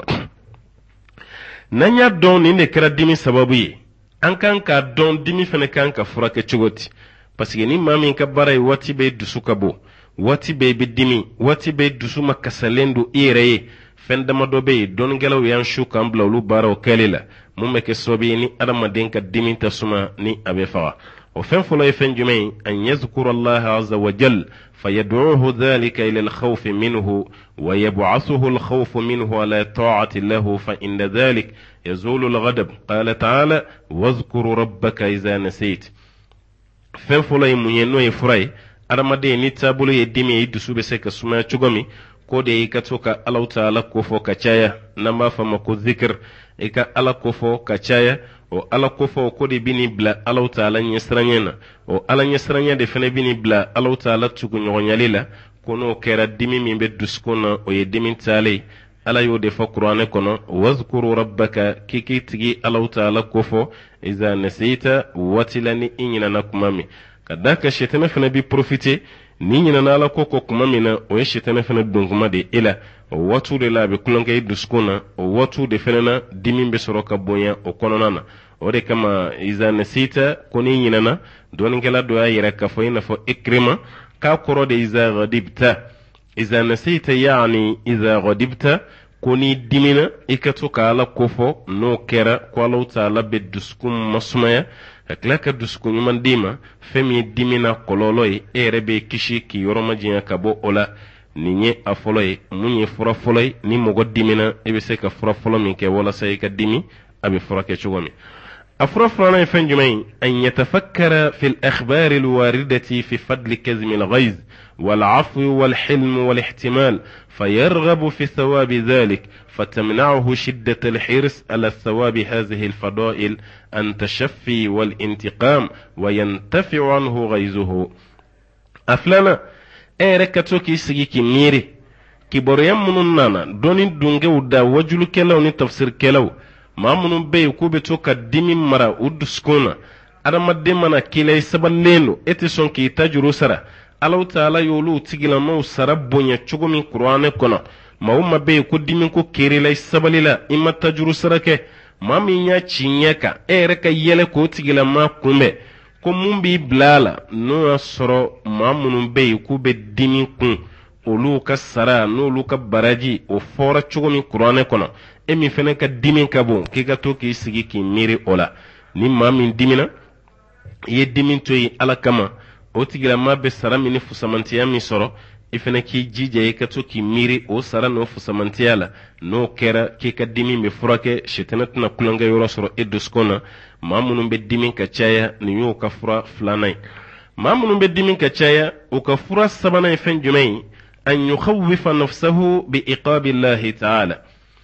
nanya don ni ne kra dimi sababu yi an kan ka don dimi fene kan ka furake chugoti parce que ni mami ka barai wati be dusuka bo wati be be dimi wati be dusuma kasalendo ireye fen dama do be don gelaw yan shuka ambla lu baro kelela mu meke sobe ni adama den ka dimi tasuma ni abe fawa وفين فلا يفن جميع أن يذكر الله عز وجل فيدعوه ذلك إلى الخوف منه ويبعثه الخوف منه على طاعة الله فإن ذلك يزول الغضب قال تعالى واذكر ربك إذا نسيت فين فلا يمينو يفراي أرمدي نتابلو يدمي يدسو بسيك سمع چغمي kode ika toka Allah Ta'ala kofo kachaya namba fama ko zikr ika ala kofo kachaya o ala kofo kode bini bla Allah Ta'ala nyesranyena o ala nyesranya de fene bini bla Allah Ta'ala tugu nyonyalila kono kera dimi mimbe duskona o ye dimi tale ala yo de fa Qur'ane kono wazkuru rabbaka kiki tigi Allah Ta'ala kofo iza nasita watilani inyina nakumami kadaka shetana fene bi profiter ni nyina na ala koko kuma mina o yeshitana fana dunguma de ila o watu de la be kulonge duskuna o watu de fana dimimbe soroka bonya o kononana o de kama iza nasita koni nyina na don ngela do ayira ka fo ina fo ikrima ka koro de iza ghadibta iza nasita yani iza ghadibta koni dimina ikatuka ala kofo no kera ko ala taala be duskum masmaya aklaka dusku nyuman dima femi dimina kololoy erebe kishi ki yoroma jinya kabo ola ninye afoloy munye fura foloy ni mogo dimina ebe se ka fura folo min ke wala say ka dimi abi fura ke chugomi afura fura fenjumay an yatafakkara fil akhbar al waridati fi fadl kazm al ghayz والعفو والحلم والاحتمال فيرغب في ثواب ذلك فتمنعه شدة الحرص على ثواب هذه الفضائل التشفي والانتقام وينتفع عنه غيظه. أفلانا إيركاتو كي سيكي كي ميري كي بوريام منون نانا دوني دونجي ودا وجلو كلاو ني تفسير كلاو ما منون بي كوبتو كديمي مرا ودسكونا adama demana kilay sabaleno ete son ki tajuru sara Allah taala yolu tigila no sara bonya chugumi qur'ane kono mawma be ko dimin ko kerelay sabalila imma tajuru sara ke mami nya chinyaka ere ka yele ko tigila ma kumbe ko mumbi blala no asoro mamunun be ko be dimin kun olu ka sara no olu ka baraji o fora chugumi qur'ane kono emi fene ka dimin ka bon ki ga to ki sigi ki miri ola ni mami dimina ye dimin toyi ala kama o tigila ma be sara mini fusamantiya mi soro ifene ki jije ka to ki miri o sara no fusamantiya la no kera ki ka dimin be furake shetanat na kulanga yoro soro eduskona mamunun be dimin ka chaya ni yo ka fura flanai mamunun be dimin ka chaya o ka fura sabana ifen jumai an yukhawwifa nafsahu bi iqabi Allah ta'ala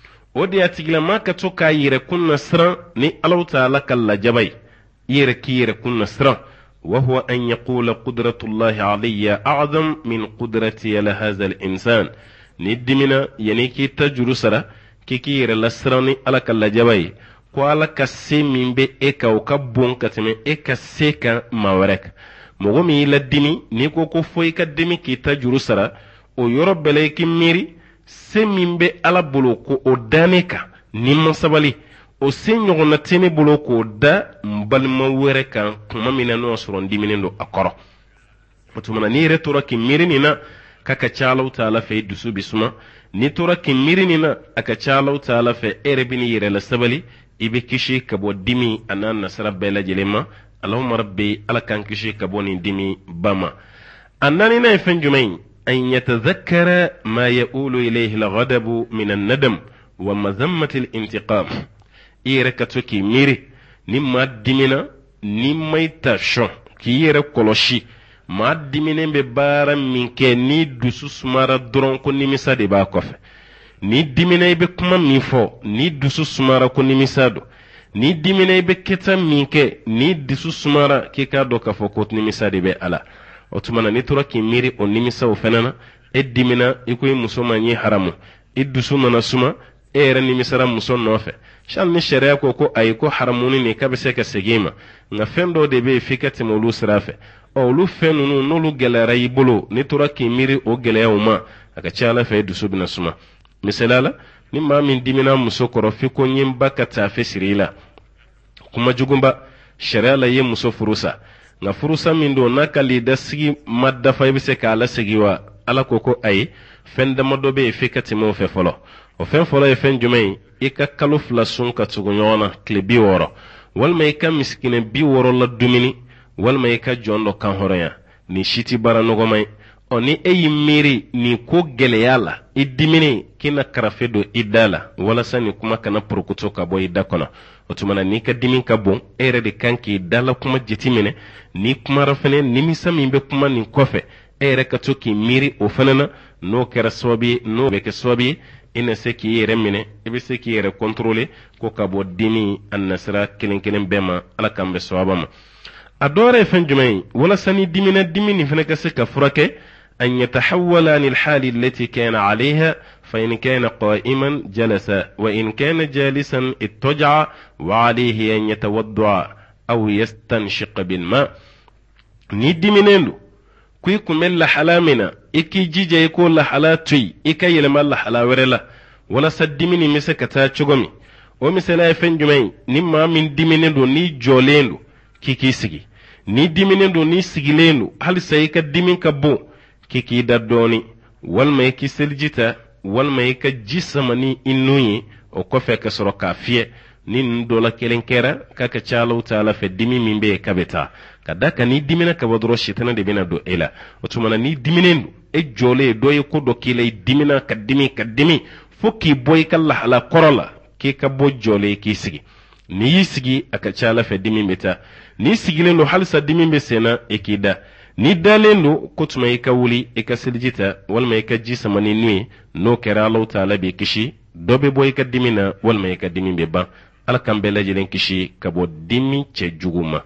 o de atigila ma ka to ka yire kunna sran ni Allah ta'ala kala jabai yere kiyere kunna sran wa huwa an yaqula qudratullahi alayya a'zam min qudrati ala hadha al-insan ni dimina yani ki tajuru sara ki kiyere la srani ala kala jabai ko ala ka semin be e ka o ka bon katime e ka seka mawarek mogo mi la dimi ni ko ko foy ka dimi ki tajuru sara o yoro bele ki miri semin be ala bolo ko o daneka ni masabali o senyo na tene bolo ko da mbalma were kan kuma mina no soron diminendo akoro otumana ni retora ki mirini na kaka chalo taala fe dusu bisuma ni tora ki mirini na aka chalo taala fe erebini yere la sabali ibe kishi kabo dimi anan nasara bela jelema allahumma rabbi ala kan kishi kabo ni dimi bama annani na fen jumain an yatadhakkara ma yaqulu ilayhi al-ghadab min an-nadam wa mazammati al-intiqam ire katoki miri ni ma dimina ni maita shon ki yere koloshi ma dimine be bara minke ni dusu sumara dron ko nimisa de ba kofe ni dimine be kuma mi fo ni dusu sumara ko nimisa do ni dimine be keta minke ni dusu sumara ki ka do ka fo ko nimisa de be ala otumana ni tora ki miri o nimisa o fenana e dimina ikoy musoma ni haramu iddusu nana suma ere nimisara muson nofe shan ni sharia ko ko ay ko haramuni ni kabese ka segima nga fendo de be fikati molu srafe o lu fenunu no lu gelera yibolo ni tora ki miri o geleya uma aka chala fe dusu bina suma misalala ni ma min dimina muso koro fi ko nyim bakata fe sirila kuma jugumba sharia la ye muso furusa nga furusa min do nakali da sigi madda fa yibse ka ala segiwa ala koko ay fenda modobe fikati mo fe folo o fen folo e fen jumay ika kalu fla sun ka tugunyona klebi woro walma ika miskine bi woro la dumini walma ika jondo kan horoya ni shiti bara nogo may oni eyi miri ni ko gele yala idimini kina karafedo idala wala sani kuma kana prokuto ka boy dakona otumana ni ka dimin ka bon ere de kanki dala kuma jetimine ni kuma rafene ni misami be kuma ni kofe ere ka toki miri o fanana no kera sobi no be ke sobi ina seki yere mine ibe seki yere contrôler ko ka bo dimi annasra kelen kelen bema ala kambe soabama adore fen jumay wala sani dimina dimini fene ka seka furake an yatahawwala anil hali allati kana alayha fa in kana qa'iman jalasa wa in kana jalisan ittaja wa alayhi an yatawadda aw yastanshiq bil ma ni diminendo kuy kumel la halamina iki jije ko la halatui ika yelma la halawerela wala saddimini mise kata chugomi o misela fen jumay ni ma min diminendo ni jolendo kiki sigi ni diminendo ni sigilendo hal sayka dimin ka bo kiki daddoni wal may ki seljita wal may ka jisamani innuyi o ko fe ka soro ka fie ni ndola kelenkera kaka chalo taala fe dimi mimbe kabeta kadaka ni dimina ka wadro shitana de bina do ela otumana ni diminendo e jole doye ko do kile dimina ka dimi ka dimi fokki boy kala ala korola ke ka bo jole ki sigi ni sigi aka chala fe dimi meta ni sigile no halsa dimi be sena ekida ni dalen do ko tuma i ka wuli i ka selijita walma i ka ji sama ni nuye n'o kɛra Allahu taala b'i kisi dɔ bɛ bɔ i ka dimi na walma i ka dimi bɛ ban ala kan bɛɛ lajɛlen kisi ka bɔ dimi cɛ jugu ma.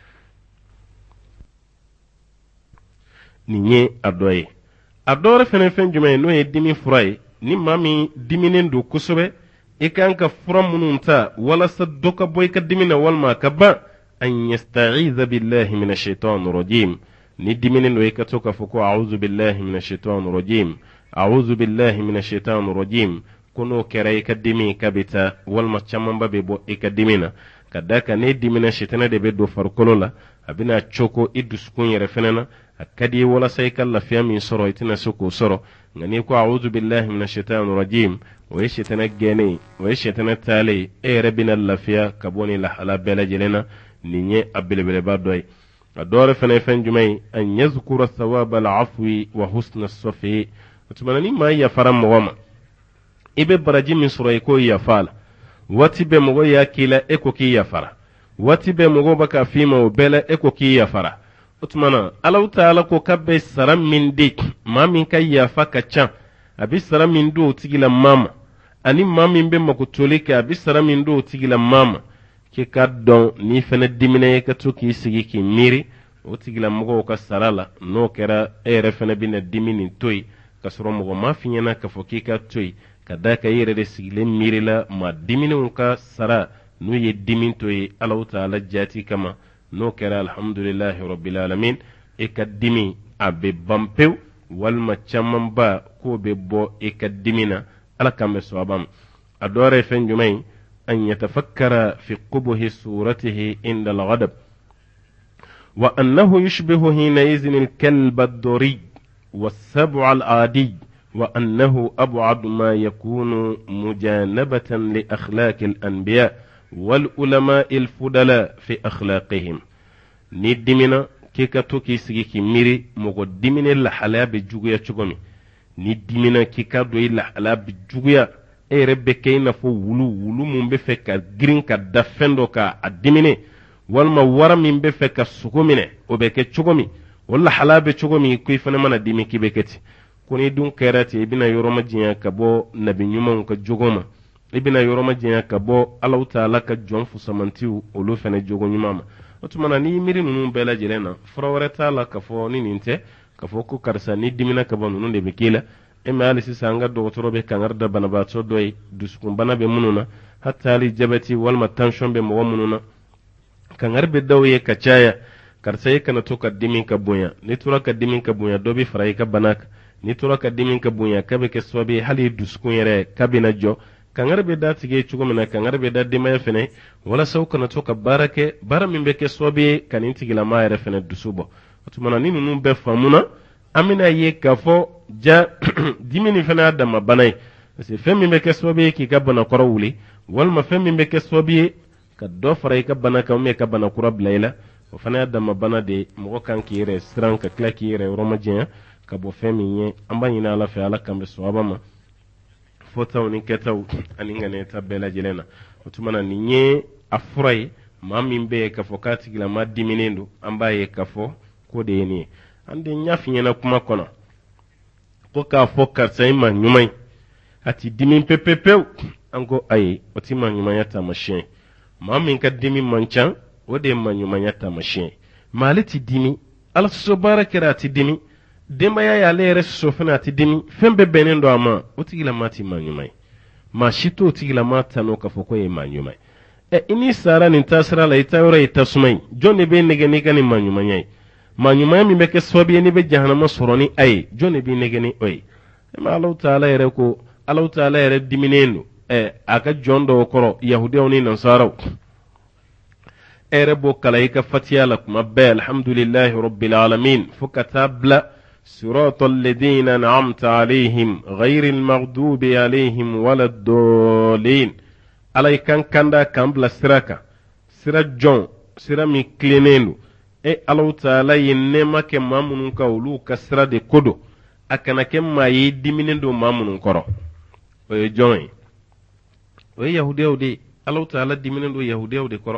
nin ye a dɔ ye. a dɔ wɛrɛ fɛnɛ fɛn jumɛn ye n'o ye dimi fura ye ni maa min diminen don kosɛbɛ i kan ka fura minnu ta walasa dɔ ka bɔ i ka dimi na walma ka ban an yasta'iza billahi minash shaitanir rajim. ni diminen don i ka to ka fɔ ko a'udhu billahi minash shaitanir rajim a'udhu billahi minash shaitanir rajim ko n'o kɛra i ka dimi ka bɛ taa walma camanba bɛ bɔ i ka dimi na ka da kan ne dimina shaitan de bɛ don farikolo la a bɛna coko i dusukun yɛrɛ fɛnɛ na a ka di walasa i ka lafiya min sɔrɔ i tɛna se k'o sɔrɔ nka n'i ko a'udhu billahi minash shaitanir rajim o ye shaitan gɛnne o ye shaitan taale e yɛrɛ bɛna lafiya ka bɔ ni lahala bɛɛ lajɛlen na nin ye a belebeleba dɔ ye. a dɔ wɛrɛ fɛnɛ ye fɛn jumɛn ye an yazkura thawaba al-afwi wa husna as-safi o tuma ni maa yafara mɔgɔ ma i bɛ baraji min sɔrɔ i k'o yafa la waati bɛɛ mɔgɔ y'a k'i la e ko k'i yafara waati bɛɛ mɔgɔ bɛ ka f'i ma o bɛɛ la e ko k'i yafara o tuma na Alahu taala ko k'a bɛ sara min di maa min ka yafa ka ca a bɛ sara min di o tigi la maa ma ani maa min bɛ makotoli kɛ a bɛ sara min di o tigi la maa ma k'i ka dɔn n'i fɛnɛ dimina ye ka to k'i sigi k'i miiri o tigi la mɔgɔw ka sara la n'o kɛra e yɛrɛ fɛnɛ bɛna dimi nin to yen ka sɔrɔ mɔgɔ ma f'i ɲɛna k'a fɔ k'i ka to yen ka da ka i yɛrɛ de sigilen miiri la maa diminenw ka sara n'u ye dimi to ye Alahu taala jati kama n'o kɛra alhamdulillahi rabbil alamin e ka dimi a bɛ ban pewu walima camanba k'o bɛ bɔ e ka dimi na ala kan bɛ sɔn a ma. a dɔ wɛrɛ ye fɛn jumɛn ye an yatafakkara fi qubuhi suratihi inda al-ghadab wa annahu yushbihu hina izin al-kalb ad-dari was-sab'a al-adi وأنه أبعد ما يكون مجانبة لأخلاق الأنبياء والعلماء الفضلاء في أخلاقهم. ندمنا كيكا توكي سيكي ميري مغو دمنا لحلا بجوغيا چوغمي ندمنا كيكا دوي لحلا بجوغيا اي ربي كينا فو ولو ولو من بفكا جرين كا دفندو كا الدمنا والما ورا من بفكا سوغمي وبكي چوغمي ولا حلا بچوغمي كيفنا من دمي كي بكتي kuni dun kɛra ten i bɛna yɔrɔ ma diɲɛ ka bɔ nabi ɲumanw ka jogo ma i bɛna yɔrɔ ma diɲɛ ka bɔ Alahu taala ka jɔn fusamantiw olu fɛnɛ jogo ɲuman ma o tuma na n'i miiri ninnu bɛɛ lajɛlen na fura wɛrɛ t'a la ka fɔ ni nin tɛ ka fɔ ko karisa ni dimina ka bɔ ninnu de bɛ k'i la e mɛ hali sisan an ka dɔgɔtɔrɔ bɛ kangari da banabaatɔ dɔ ye dusukunbana bɛ minnu na hatta hali jabɛti walima tansiyɔn bɛ mɔgɔ minnu na kangari bɛ dɔw ye ka caya karisa e kana to ka dimi ka bonya n'i tora ka dimi ka bonya dɔ bɛ fara i ka bana kan ni tora ka dimi ka bonya ka bɛ kɛ sababu ye hali dusukun yɛrɛ ka bɛna jɔ kangari bɛ da tigi ye cogo min na kangari bɛ da denbaya fɛnɛ walasa u kana to ka baara kɛ baara min bɛ kɛ sababu ye ka nin tigilama yɛrɛ fɛnɛ dusu bɔ o tuma na ni ninnu bɛɛ faamuna an bɛna ye k'a fɔ ja dimi nin fɛnɛ y'a dama bana ye parce que fɛn min bɛ kɛ sababu ye k'i ka bana kɔrɔ wuli walima fɛn min bɛ kɛ sababu ye ka dɔ fara i ka bana kan ou ka bana kura bila i la o fana y'a dama bana de ye mɔgɔ kan k'i yɛrɛ siran ka tila k'i yɛrɛ yɔrɔ ma jɛnya ka bɔ fɛn min ye an b'a ɲini ala fɛ ala kan bɛ sɔn a ma fɔtaw ni kɛtaw ani ŋaniyata bɛɛ lajɛlen na o tuma na nin ye a fura ye maa min bɛ ye k'a fɔ k'a tigilama diminen don an b'a ye k'a fɔ ko de ye nin ye an den y'a f'i ɲɛna kuma kɔnɔ ko k'a fɔ karisa ye maa ɲuman ye a ti dimi pepepewu an ko ayi o ti maa ɲumanya taamasiyɛn ye maa min ka dimi man ca o de ye maa ɲumanya taamasiyɛn ye maa ale ti dimi ala sɔsɔ baara kɛra a ti dimi denbaya y'ale yɛrɛ sɔsɔ fɛnɛ a ti dimi fɛn bɛɛ bɛnnen don a ma o tigilama ti maa ɲuman ye maa si t'o tigilama tano k'a fɔ ko ye maa ɲuman ye ɛ i n'i sara nin taasira la i ta yɔrɔ ye tasuma ye jɔn de bɛ nɛgɛ n'i ka nin maa ɲumanya ye maa ɲumanya min bɛ kɛ sababu ye n'i bɛ jahanama sɔrɔ ni a ye jɔn de b'i nɛgɛ ni o ye e ma Alahu taala yɛrɛ ko Alahu taala yɛrɛ diminen don ɛ a ka jɔn dɔw kɔrɔ yahudiyaw ni nasaraw e yɛrɛ b'o kala i ka fatiya la kuma bɛɛ alhamdulillahi rabbil alamin fo ka taa bila صراط الذين أنعمت عليهم غير المغضوب عليهم ولا الضالين علي كان كاندا كان بلا سراكا سرا جون سرا مي كلينينو اي الله تعالى ينما كما منون كاولو كسرا دي كودو akana كما يدمينندو ما منون كورو وي جون وي يهوديو دي الله تعالى دمينندو يهوديو دي كورو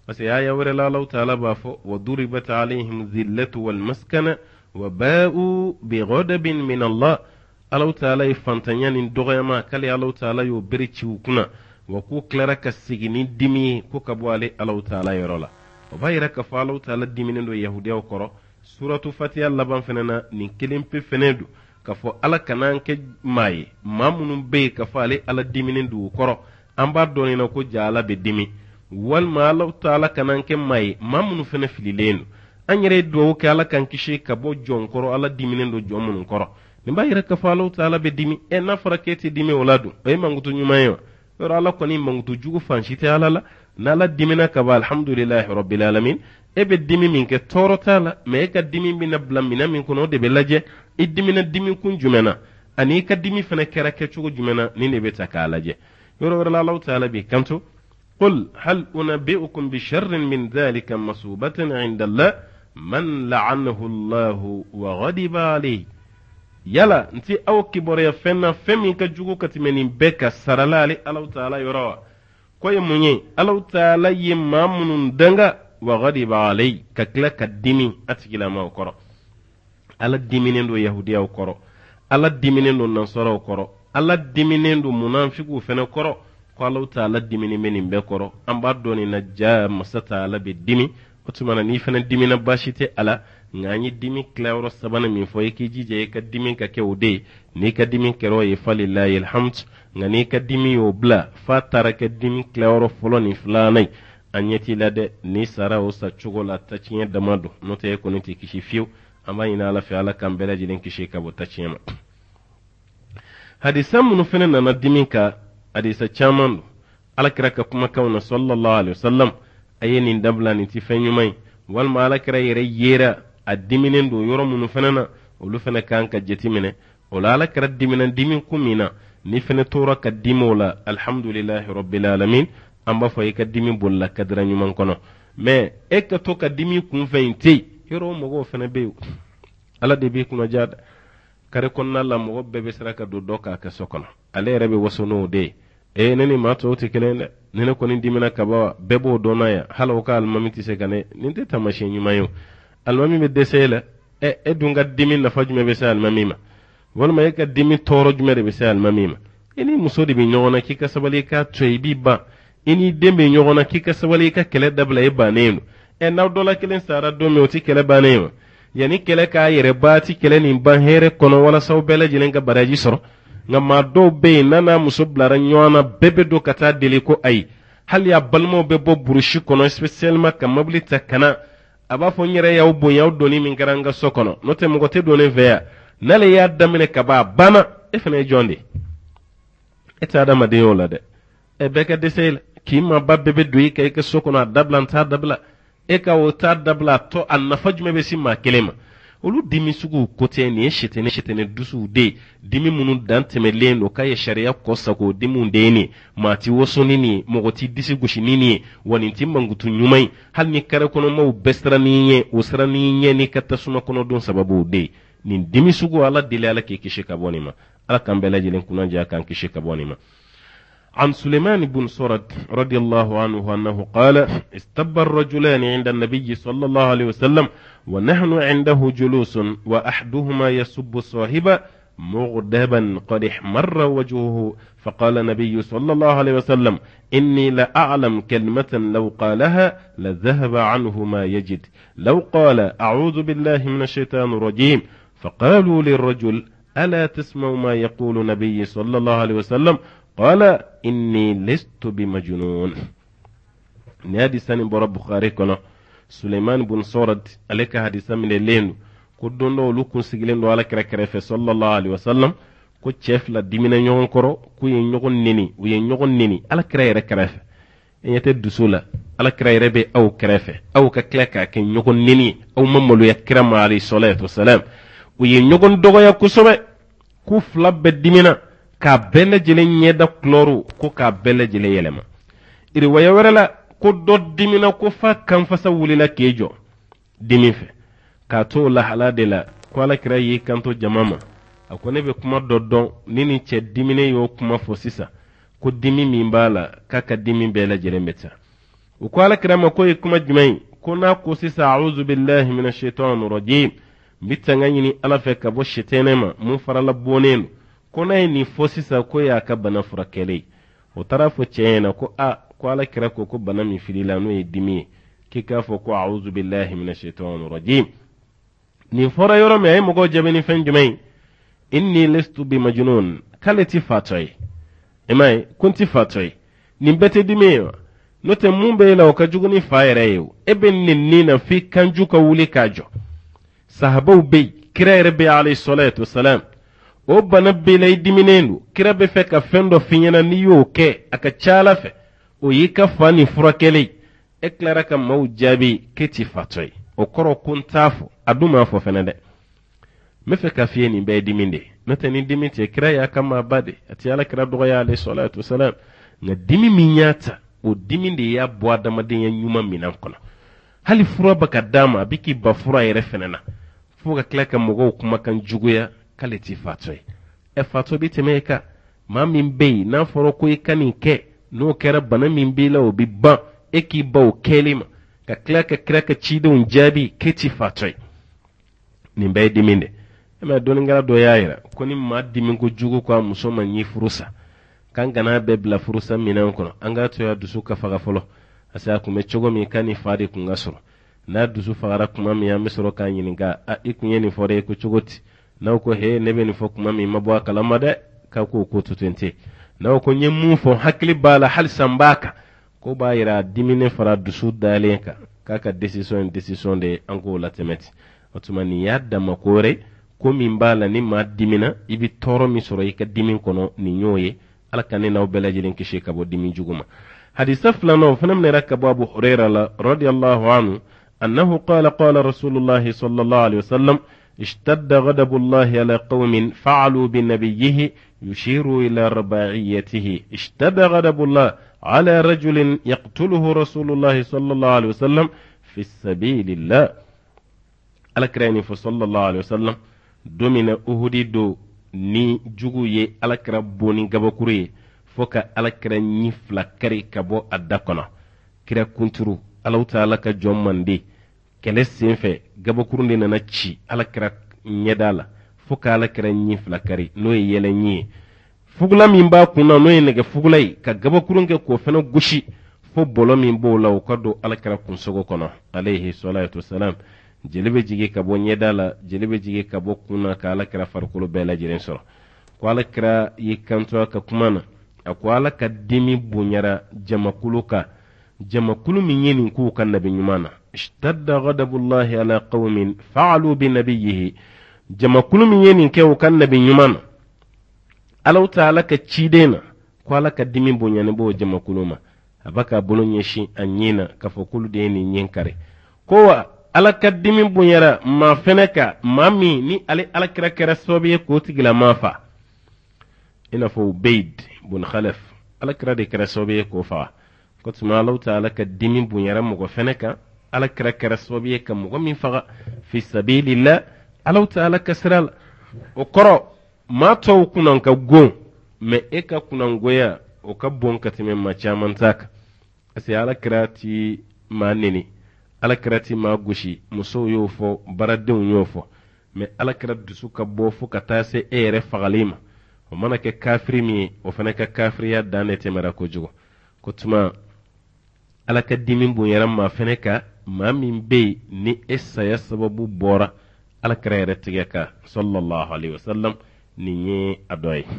parce que aya wara la Allah ta'ala ba fo wa duribat alaihim dhillatu wal maskana wa ba'u bi ghadabin min Allah Allah ta'ala ifantanya nin dogoyama kale Allah ta'ala yo berici kuna wa ku klara ka sigini dimi ko kabwale Allah ta'ala yorola o bayira ka fa Allah ta'ala diminen do yahudiya koro suratu fatiha laban fenana nin kelin pe fenedu ka fo ala kanan ke maye mamunun be ka fa ale ala diminen du koro an ba doni na ko jala be dimi wal ma Allah ta'ala kanan ke maye mamunu fene fililenu an yere do ke ala kan kishi ka bo jon koro ala diminen do jomunun koro ni bayira ka fa Allah ta'ala be dimi e na faraketi dimi waladu e mangutu nyumayo yoro ala koni mangutu jugu fanshite ala la na la dimina ka ba alhamdulillah rabbil alamin e be dimi min ke toro tala me ka dimi min blam min min kono de be laje e dimi na dimi kun jumena ani ka dimi fana kera ke chugo jumena ni ne be takalaje yoro wala Allah ta'ala bi kanto qul hal unabbiukum bi sharrin min dhalika masubatan 'inda Allah man la'anahu Allah wa ghadiba alayhi yala nti aw kibore fenna femi ka jugo katimeni beka saralali Allah ta'ala yoro ko yemunye Allah ta'ala yimamunun danga wa ghadiba alay ka kila ka dimi atigila ma koro ala diminen do yahudiya koro ala diminen do nasara koro ala diminen do munafiqu fene koro ko Allah ta'ala dimini menin be koro amba doni na ja masata ala be dimi otumana ni fene dimina bashite ala ngani dimi klawro sabana min fo yake jije ka dimi ka kewde ni ka dimi kero ye falillahi alhamd ngani ka dimi yo bla fa taraka dimi klawro foloni flanai anyeti lade ni sara o sa chugola tachinye damado note ko niti kishi fiu amma ina ala fi ala kambela jilin kishi ka bo tachinye hadisan mun fene na dimi ka hadisa chamando ala kiraka kuma kauna sallallahu alaihi wasallam ayeni dabla ni tifenyumai wal malakira yere yera addiminen do yoro mun fene na olu fene kan ka jetimine wala ala kira diminan dimin kumina ni fene tora ka dimola alhamdulillah rabbil alamin amba fo ka dimi bolla kadra nyuman kono mais e ka to ka dimi kun feinti yoro mogo fene be ala de be kuno jada kare konna la mogo bebe saraka do doka ka sokono ale rebe wasono de e neni mato ti kelende nene ko ni dimina kaba bebo donaya halaw ka almamiti se kane ninte tamashe nyumayo almami be desela e e dunga dimi na fajume be sal mamima wal ma yaka dimi toro jume be sal mamima eni musodi bi nyona kika sabali ka toybi ba ini dembe nyogona kika sabali ka kele dabla e banenu e naw dola kelen sara do me oti kele banenu yani kele ka yere bati kele ni ban here kono wala saw bela jilen ka baraji soro ngama do be nana musoblara nyona bebe do kata deli ko ay hal ya balmo be bo burushi kono spesialma ka mabli takana aba fo nyere yaw bo yaw doni min garanga sokono note mo gote doni veya nale ya damine ka ba bana e fene jonde eta dama de yola de e beka desel kima babbe be doyi kay ke sokono dablan ta dabla e ka o ta dabla to an nafajme be simma kelema olu dimi sugu kote ni shitene shitene dusu de dimi munu danteme lendo kaye sharia kosa ko dimu ndeni mati wosoni ni mogoti disi gushi nini wani timbangutu nyumai hal ni kare kono mau bestra niye usra niye ni katasuma kono don sababu de ni dimi sugu ala dile ala ke kishika bonima ala kambela jilen kunanja kan kishika bonima عن سليمان بن سرد رضي الله عنه أنه قال استب الرجلان عند النبي صلى الله عليه وسلم ونحن عنده جلوس وأحدهما يسب صاحبه مغضبا قد احمر وجهه فقال النبي صلى الله عليه وسلم إني لأعلم كلمة لو قالها لذهب عنه ما يجد لو قال أعوذ بالله من الشيطان الرجيم فقالوا للرجل ألا تسمع ما يقول النبي صلى الله عليه وسلم قال إني لست بمجنون نادي سنين برب بخاري كنا سليمان بن سورد عليك حديثا من الليل كدون دو لكم سجلين دو على كركرة صلى الله عليه وسلم كو تشيف لا ديمنا نيون كرو كو ينيون نيني وينيون نيني على كرة كرفة إن يتدسولا على كرة بي أو كرفة أو ككلكا كي ينيون نيني أو مملو يكرم عليه الصلاة والسلام وينيون دوغا يكسوبة كو فلاب بديمنا ka bele jele nyeda kloru ko ka bele jele yelema iri waya werela ko do dimina ko fa kan fasa wulila kejo dimife ka to la halade la ko la kira yi kanto jamama akone be kuma dodon nini che dimine yo kuma fo sisa ko dimi mi mbala kaka dimi bele jele meta o ko alakira ma ko ye kuma jumɛn ko n'a ko sisan a'udhu billahi minash shaitani rajim bitanga ɲini ala fɛ ka bɔ shitɛnɛ ma mun farala bonen ko n'a ye nin fɔ sisan ko y'a ka bana furakɛli o taara fɔ cɛ ɲɛna ko a ko alakira ko ko bana min filila n'o ye dimi ye k'i k'a fɔ ko a'udhu billahi minash shaitani rajim nin fɔra yɔrɔ min a ye mɔgɔw jaabi ni fɛn jumɛn inni lastu bi majnun k'ale ti fatɔ ye e ma ye ko n ti fatɔ ye nin bɛɛ tɛ dimi ye wa n'o tɛ mun bɛ e la o ka jugu ni fa yɛrɛ ye o e bɛ nin nin na f'i kanju ka wuli k'a jɔ sahabaw bɛ yen kira yɛrɛ bɛ alayhi salatu wasalam o bana bɛ la i diminen don kira bɛ fɛ ka fɛn dɔ f'i ɲɛna n'i y'o kɛ a ka ca ala fɛ o y'i ka fa nin furakɛli e tilara ka maaw jaabi k'e ti fatɔ ye o kɔrɔ ko n t'a fɔ a dun m'a fɔ fɛnɛ dɛ n bɛ fɛ ka f'i ye nin bɛɛ ye dimi de n'o tɛ ni dimi tɛ kira y'a ka maaba de a ti ala kira dɔgɔya alayhi salatu wasalam nka dimi min y'a ta o dimi de y'a bɔ adamadenya ɲuman minan kɔnɔ hali fura bɛ ka d'a ma a bɛ k'i ba fura yɛrɛ fɛnɛ na fo ka tila ka mɔgɔw kumakan juguya k'ale ti fatɔ ye ɛ fatɔ bɛ tɛmɛ e kan maa min bɛ yen n'a fɔra ko i ka nin kɛ n'o kɛra bana min b'i la o bɛ ban e k'i ba o kɛli ma ka tila ka kira ka cidenw jaabi k'e ti fatɔ ye nin bɛɛ ye dimi de e ma dɔnnikɛla dɔ y'a yira ko ni maa dimi ko jugu ko a muso ma ɲi furusa k'an kana bɛɛ bila furusa minɛn kɔnɔ an k'a to ya dusu ka faga fɔlɔ parce que a kun bɛ cogo min k'a ni fa de kun ka sɔrɔ n'a dusu fagara kuma min an bɛ sɔrɔ k'a ɲininka a i kun ye nin fɔ dɛ ko cogo ti n'aw ko he ne bɛ nin fɔ kuma min ma bɔ a kalama dɛ k'a k'o ko to ten tɛ n'aw ko n ye mun fɔ hakili b'a la halisa n b'a kan ko b'a yira diminen fara dusu dalen kan k'a ka décision ye décision de ye an k'o latɛmɛ ten o tuma nin y'a dama ko wɛrɛ ko min b'a la ni maa dimina i bɛ tɔɔrɔ min sɔrɔ i ka dimi kɔnɔ nin y'o ye ala ka ne n'aw bɛɛ lajɛlen kisi ka bɔ dimi jugu ma hadisa filanan o fana minɛra ka bɔ abu hurayra la radiyallahu anhu annahu qala qala rasulullahi sallallahu alaihi wasallam اشتد غضب الله على قوم فعلوا بنبيه يشير إلى رباعيته اشتد غضب الله على رجل يقتله رسول الله صلى الله عليه وسلم في سبيل الله على كراني صلى الله عليه وسلم دومنا أهدي دو ni jugu ye alakira boni gabakuru ye fo ka alakira ɲi fila kari ka bɔ a da kɔnɔ kira kunturu alaw taala ka jɔn mande kɛlɛ senfɛ gabakuru de nana ci alakira ɲɛda la fo ka alakira ɲi fila kari n'o ye yɛlɛ ɲi ye fugula min b'a kunna n'o ye nɛgɛ fugula ye ka gabakuru kɛ k'o fana gosi fo bɔlɔ min b'o la o ka don alakira kunsogo kɔnɔ alayhi salatu wasalam jeli bɛ jigi ka bɔ ɲɛda la jeli bɛ jigi ka bɔ kunna ka alakira farikolo bɛɛ lajɛlen sɔrɔ ko alakira y'i kanto ka kuma na a ko ala ka dimi bonyara jamakulu kan jamakulu min ye nin k'u ka nabi ɲuman na ishtadda ghadabullahi ala qawmin fa'alu bi nabiyhi jamakulu min ye nin kɛ u ka nabi ɲuman na alaw ta'ala ka ciden na ko ala ka dimi bonyani b'o jamakulu ma a b'a ka bolo ɲɛsin a ɲin na k'a fɔ k'olu de ye nin ɲin kari ko wa ala ka dimi bonyara maa fɛnɛ ka maa min ni ale alakira kɛra sababu ye k'o tigila maa fa i n'a fɔ ubayd bun khalaf alakira de kɛra sababu ye k'o faga ko tuma alaw ta'ala ka dimi bonyara mɔgɔ fɛnɛ kan alakira kɛra sababu ye ka mɔgɔ min faga fi sabilillah alaw ta'ala ka sira la o kɔrɔ maa tɔw kunan ka gon mɛ e ka kunangoya o ka bon ka tɛmɛ maa caman ta kan parce que alakira ti maa neni alakira ti maa gosi musow y'o fɔ baaradenw y'o fɔ mɛ alakira dusu ka bɔ fo ka taa se e yɛrɛ fagali ma o mana kɛ kafiri min ye o fana ka kafiriya dan de tɛmɛra kojugu ko tuma ala ka dimi bonyara maa fɛnɛ ka maa min bɛ yen ni e saya sababu bɔra alakira yɛrɛ tigɛ kan sallallahu alaihi wasallam nin ye a dɔ ye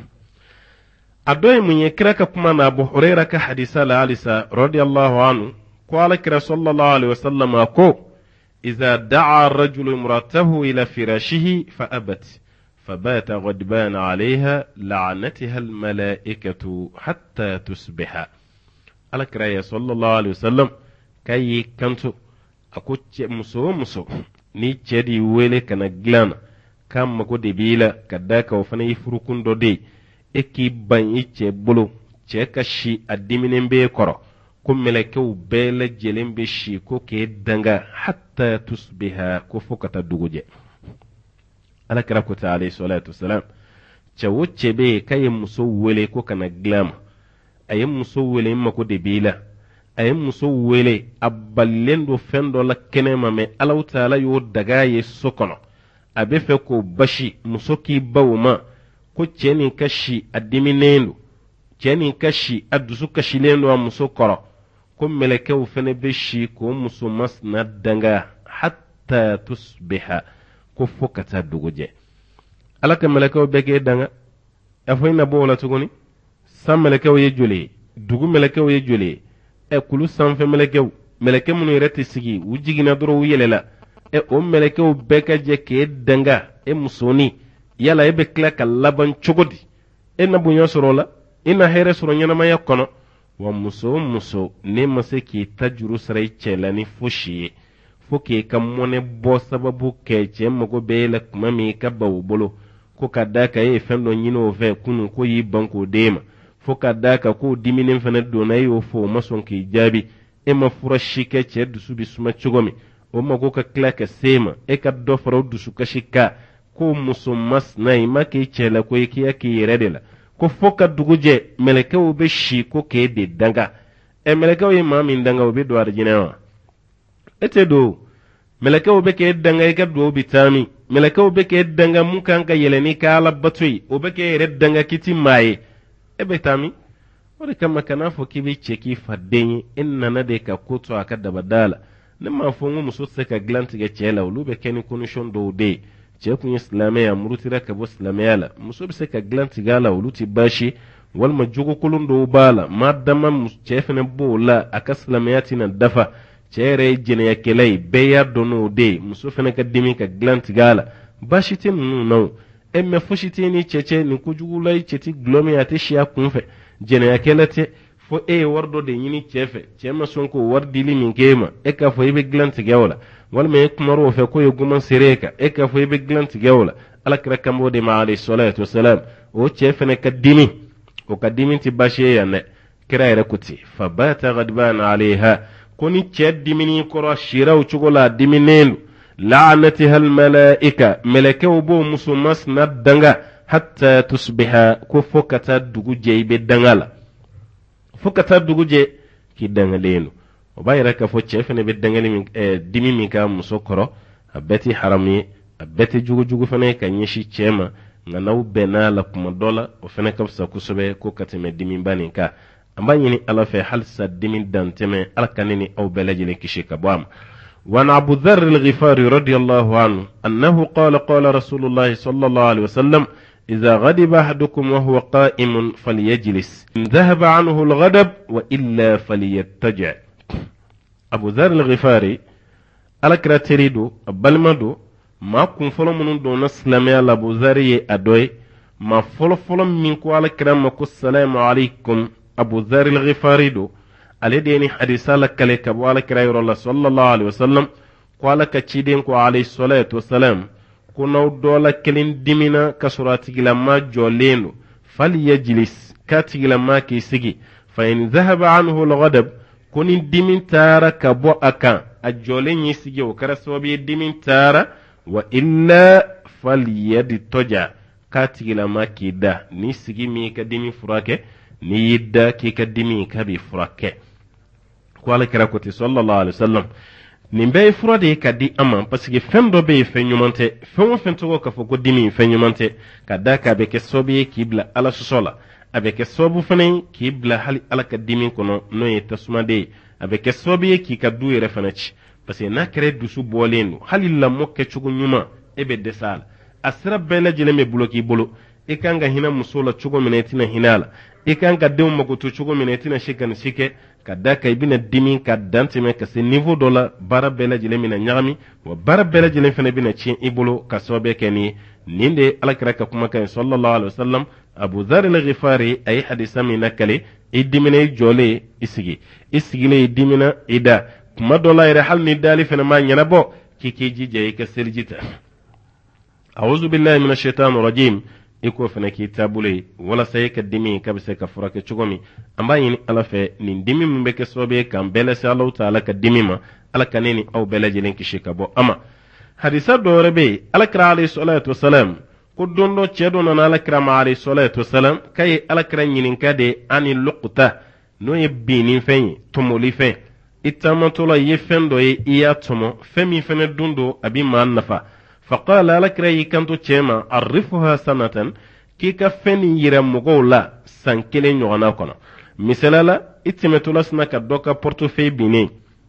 a dɔ ye mun ye kira ka kuma na abu hurayra ka hadisa la halisa radiyallahu anhu ko alakira sallallahu alaihi wasallam a ko iza da'a rajulu imratahu ila firashihi fa abat فبات غضبان عليها لعنتها الملائكة حتى تصبح على كراية صلى الله عليه وسلم كي كنتو أكو مسو مسو ni cedi wele kana glana kam mako de bila kadaka o fana yifurukun do de eki ban ice bolo ce ka shi adiminen be koro ko melekew bela jelen be shi ko ke danga hatta tusbiha ko fokata duguje ala kira ko ta alayhi salatu wasalam ce wuce be kayi muso wele ko kana glama ayi muso wele mako de bila ay muso wele aballen do fendo la kenema me Allah taala yo daga ye sokono abe fe ko bashi muso ki bawma ko ceni kashi adiminendo ceni kashi adusu kashi lendo muso koro ko melekew fene beshi ko muso masna danga hatta tusbiha ko fokata duguje alaka melekew beke danga afoyna bo la tugoni sam melekew ye jole dugu melekew ye jole e kulu sanfe melekew meleke munu reti sigi wujigina doro wuyelela e o melekew beka je ke danga e musoni yala ebe kla ka laban chogodi e na bunya sorola ina here soro nyana maya kono wa muso muso ne mase ki tajuru sarai chelani fushi foke kam mone bo sababu ke che mago bela kuma mi ka bawo bolo ko kadaka e fendo nyino ve kunu ko yi banko dema foka daka ko diminin fana dona yo fo mason ki jabi e ma fura shike che dusu bisuma chugomi o mago ka klaka sema e ka do fara dusu ka shika ko muso mas nay make chela ko yake yake redela ko foka duguje meleke o be shi ko ke de danga e meleke o ma min danga o be do arjinawa ete do meleke o be ke danga e ka do bitami meleke o be ke danga mun kan ka yeleni ka ala batui o be ke red danga kiti maye ebe tami wori kama kana fo kibi cheki fadenyi inna na de ka koto aka dabadala ne ma fo ngu muso se ka glanti ga chela ulube keni condition do de che kun islamai amrutira ka bo islamai la muso be se ka glanti gala uluti bashi wal majugo kulundo bala madama chefene bola aka islamiyati na dafa chere jene ya kelai beya dono de muso fene ka dimi ka glanti gala bashi tin nu no emme fushiti ni cheche ni kujugulai cheti glomi ate shia kunfe jene ya kelate fo e wardo de yini chefe chema sonko wardili mingema e ka fo ibe glanti gawla wal me kumaro fe ko yuguman sireka e ka fo ibe glanti gawla ala kra kambo de ma alayhi salatu wassalam o chefe ne kadimi o kadimi ti bashe ya ne kira ere kuti fa bata ghadban alayha koni cheddimini koro shira u chugola diminenu لعنتها الملائكة ملكه بو مسمس ندنغا حتى تصبح كفوكتا دوجي بدنغالا فوكتا دوجي كي دنغلينو وبايرك فو تشيفن بدنغلي من ديمي ميكا مسوكرو ابتي حرامي ابتي جوجو جوجو فني كانيشي تشيما nganaw benala kuma dola o fene kapsa kusobe ko kateme dimin baninka ambanyini ala fe halsa dimin danteme alkanini aw belajile kishika bwam وعن أبو ذر الغفاري رضي الله عنه أنه قال قال رسول الله صلى الله عليه وسلم إذا غضب أحدكم وهو قائم فليجلس إن ذهب عنه الغضب وإلا فليتجع أبو ذر الغفاري على كراتريدو بالمدو ما كن فلو من دون السلامي على أبو ذر أدوي ما فلو فلو منكو على كرامكو السلام عليكم أبو ذر الغفاري دو aledeni hadisa la kale kabo ala kirayro Allah sallallahu alaihi wasallam ko ala ka ciden ko alayhi salatu wassalam ko naw dola kelin dimina kasurati gila ma joleno fal yajlis katigila ma ki sigi fa in dhahaba anhu al-ghadab kuni dimin tara kabo aka ajolen yi sigi o karasobi dimin tara wa illa fal yadi toja katigila ma ki da ni sigi mi ka dimi furake ni yidda ki ka dimi ka bi furake ko ala kira ko ti sallallahu alaihi wasallam ni be furade ka di ama parce que fendo be fenyumante fenwo fento ko fo ko dimi fenyumante kada ka be ke sobi kibla ala sola avec sobu fane kibla hali ala ka dimi kono no e tasmade avec sobi ki ka du yere fanaci parce que na kere dusu bolenu hali la mokke chugu nyuma e be desal asra bela jele me bloki bolo e kanga hina musola chugo minetina hinala e kanga dew mago to chugo minetina shikan shike kada ka ibina dimi ka dantime ka se niveau dola bara bela jele mina nyami wa bara bela jele fene bina chin ibolo ka sobe keni ninde alakira ka kuma kan sallallahu alaihi wasallam Abu Dharr al-Ghifari ay hadisa mina kale idimina jole isigi isigile idimina ida kuma dola ire hal ni dali fene ma nyana bo kiki jije ka seljita a'udhu billahi minash shaitanir rajim iko fene kitabule wala sayka dimi kabse ka furake chugomi amba yini ala fe ni dimi mbeke sobe kan bele sa Allah ta'ala ka dimi ma ala kaneni aw bele jelen kishika bo ama hadisa do rebe ala kra alayhi salatu wassalam ko dondo cedo na ala kra ma alayhi salatu wassalam kay ala kra nyinin kade ani luqta no ye binin fɛn ye tomoli fɛn i taamatɔla i ye fɛn dɔ ye i y'a tɔmɔ fɛn min fɛnɛ dun do a bi maa nafa faqala alakira y'i kanto cɛ ma arrifuha sanatan k'i ka fɛn nin yira mɔgɔw la san kelen ɲɔgɔnna kɔnɔ misala la i tɛmɛtɔla sina ka dɔ ka portefeuille binnen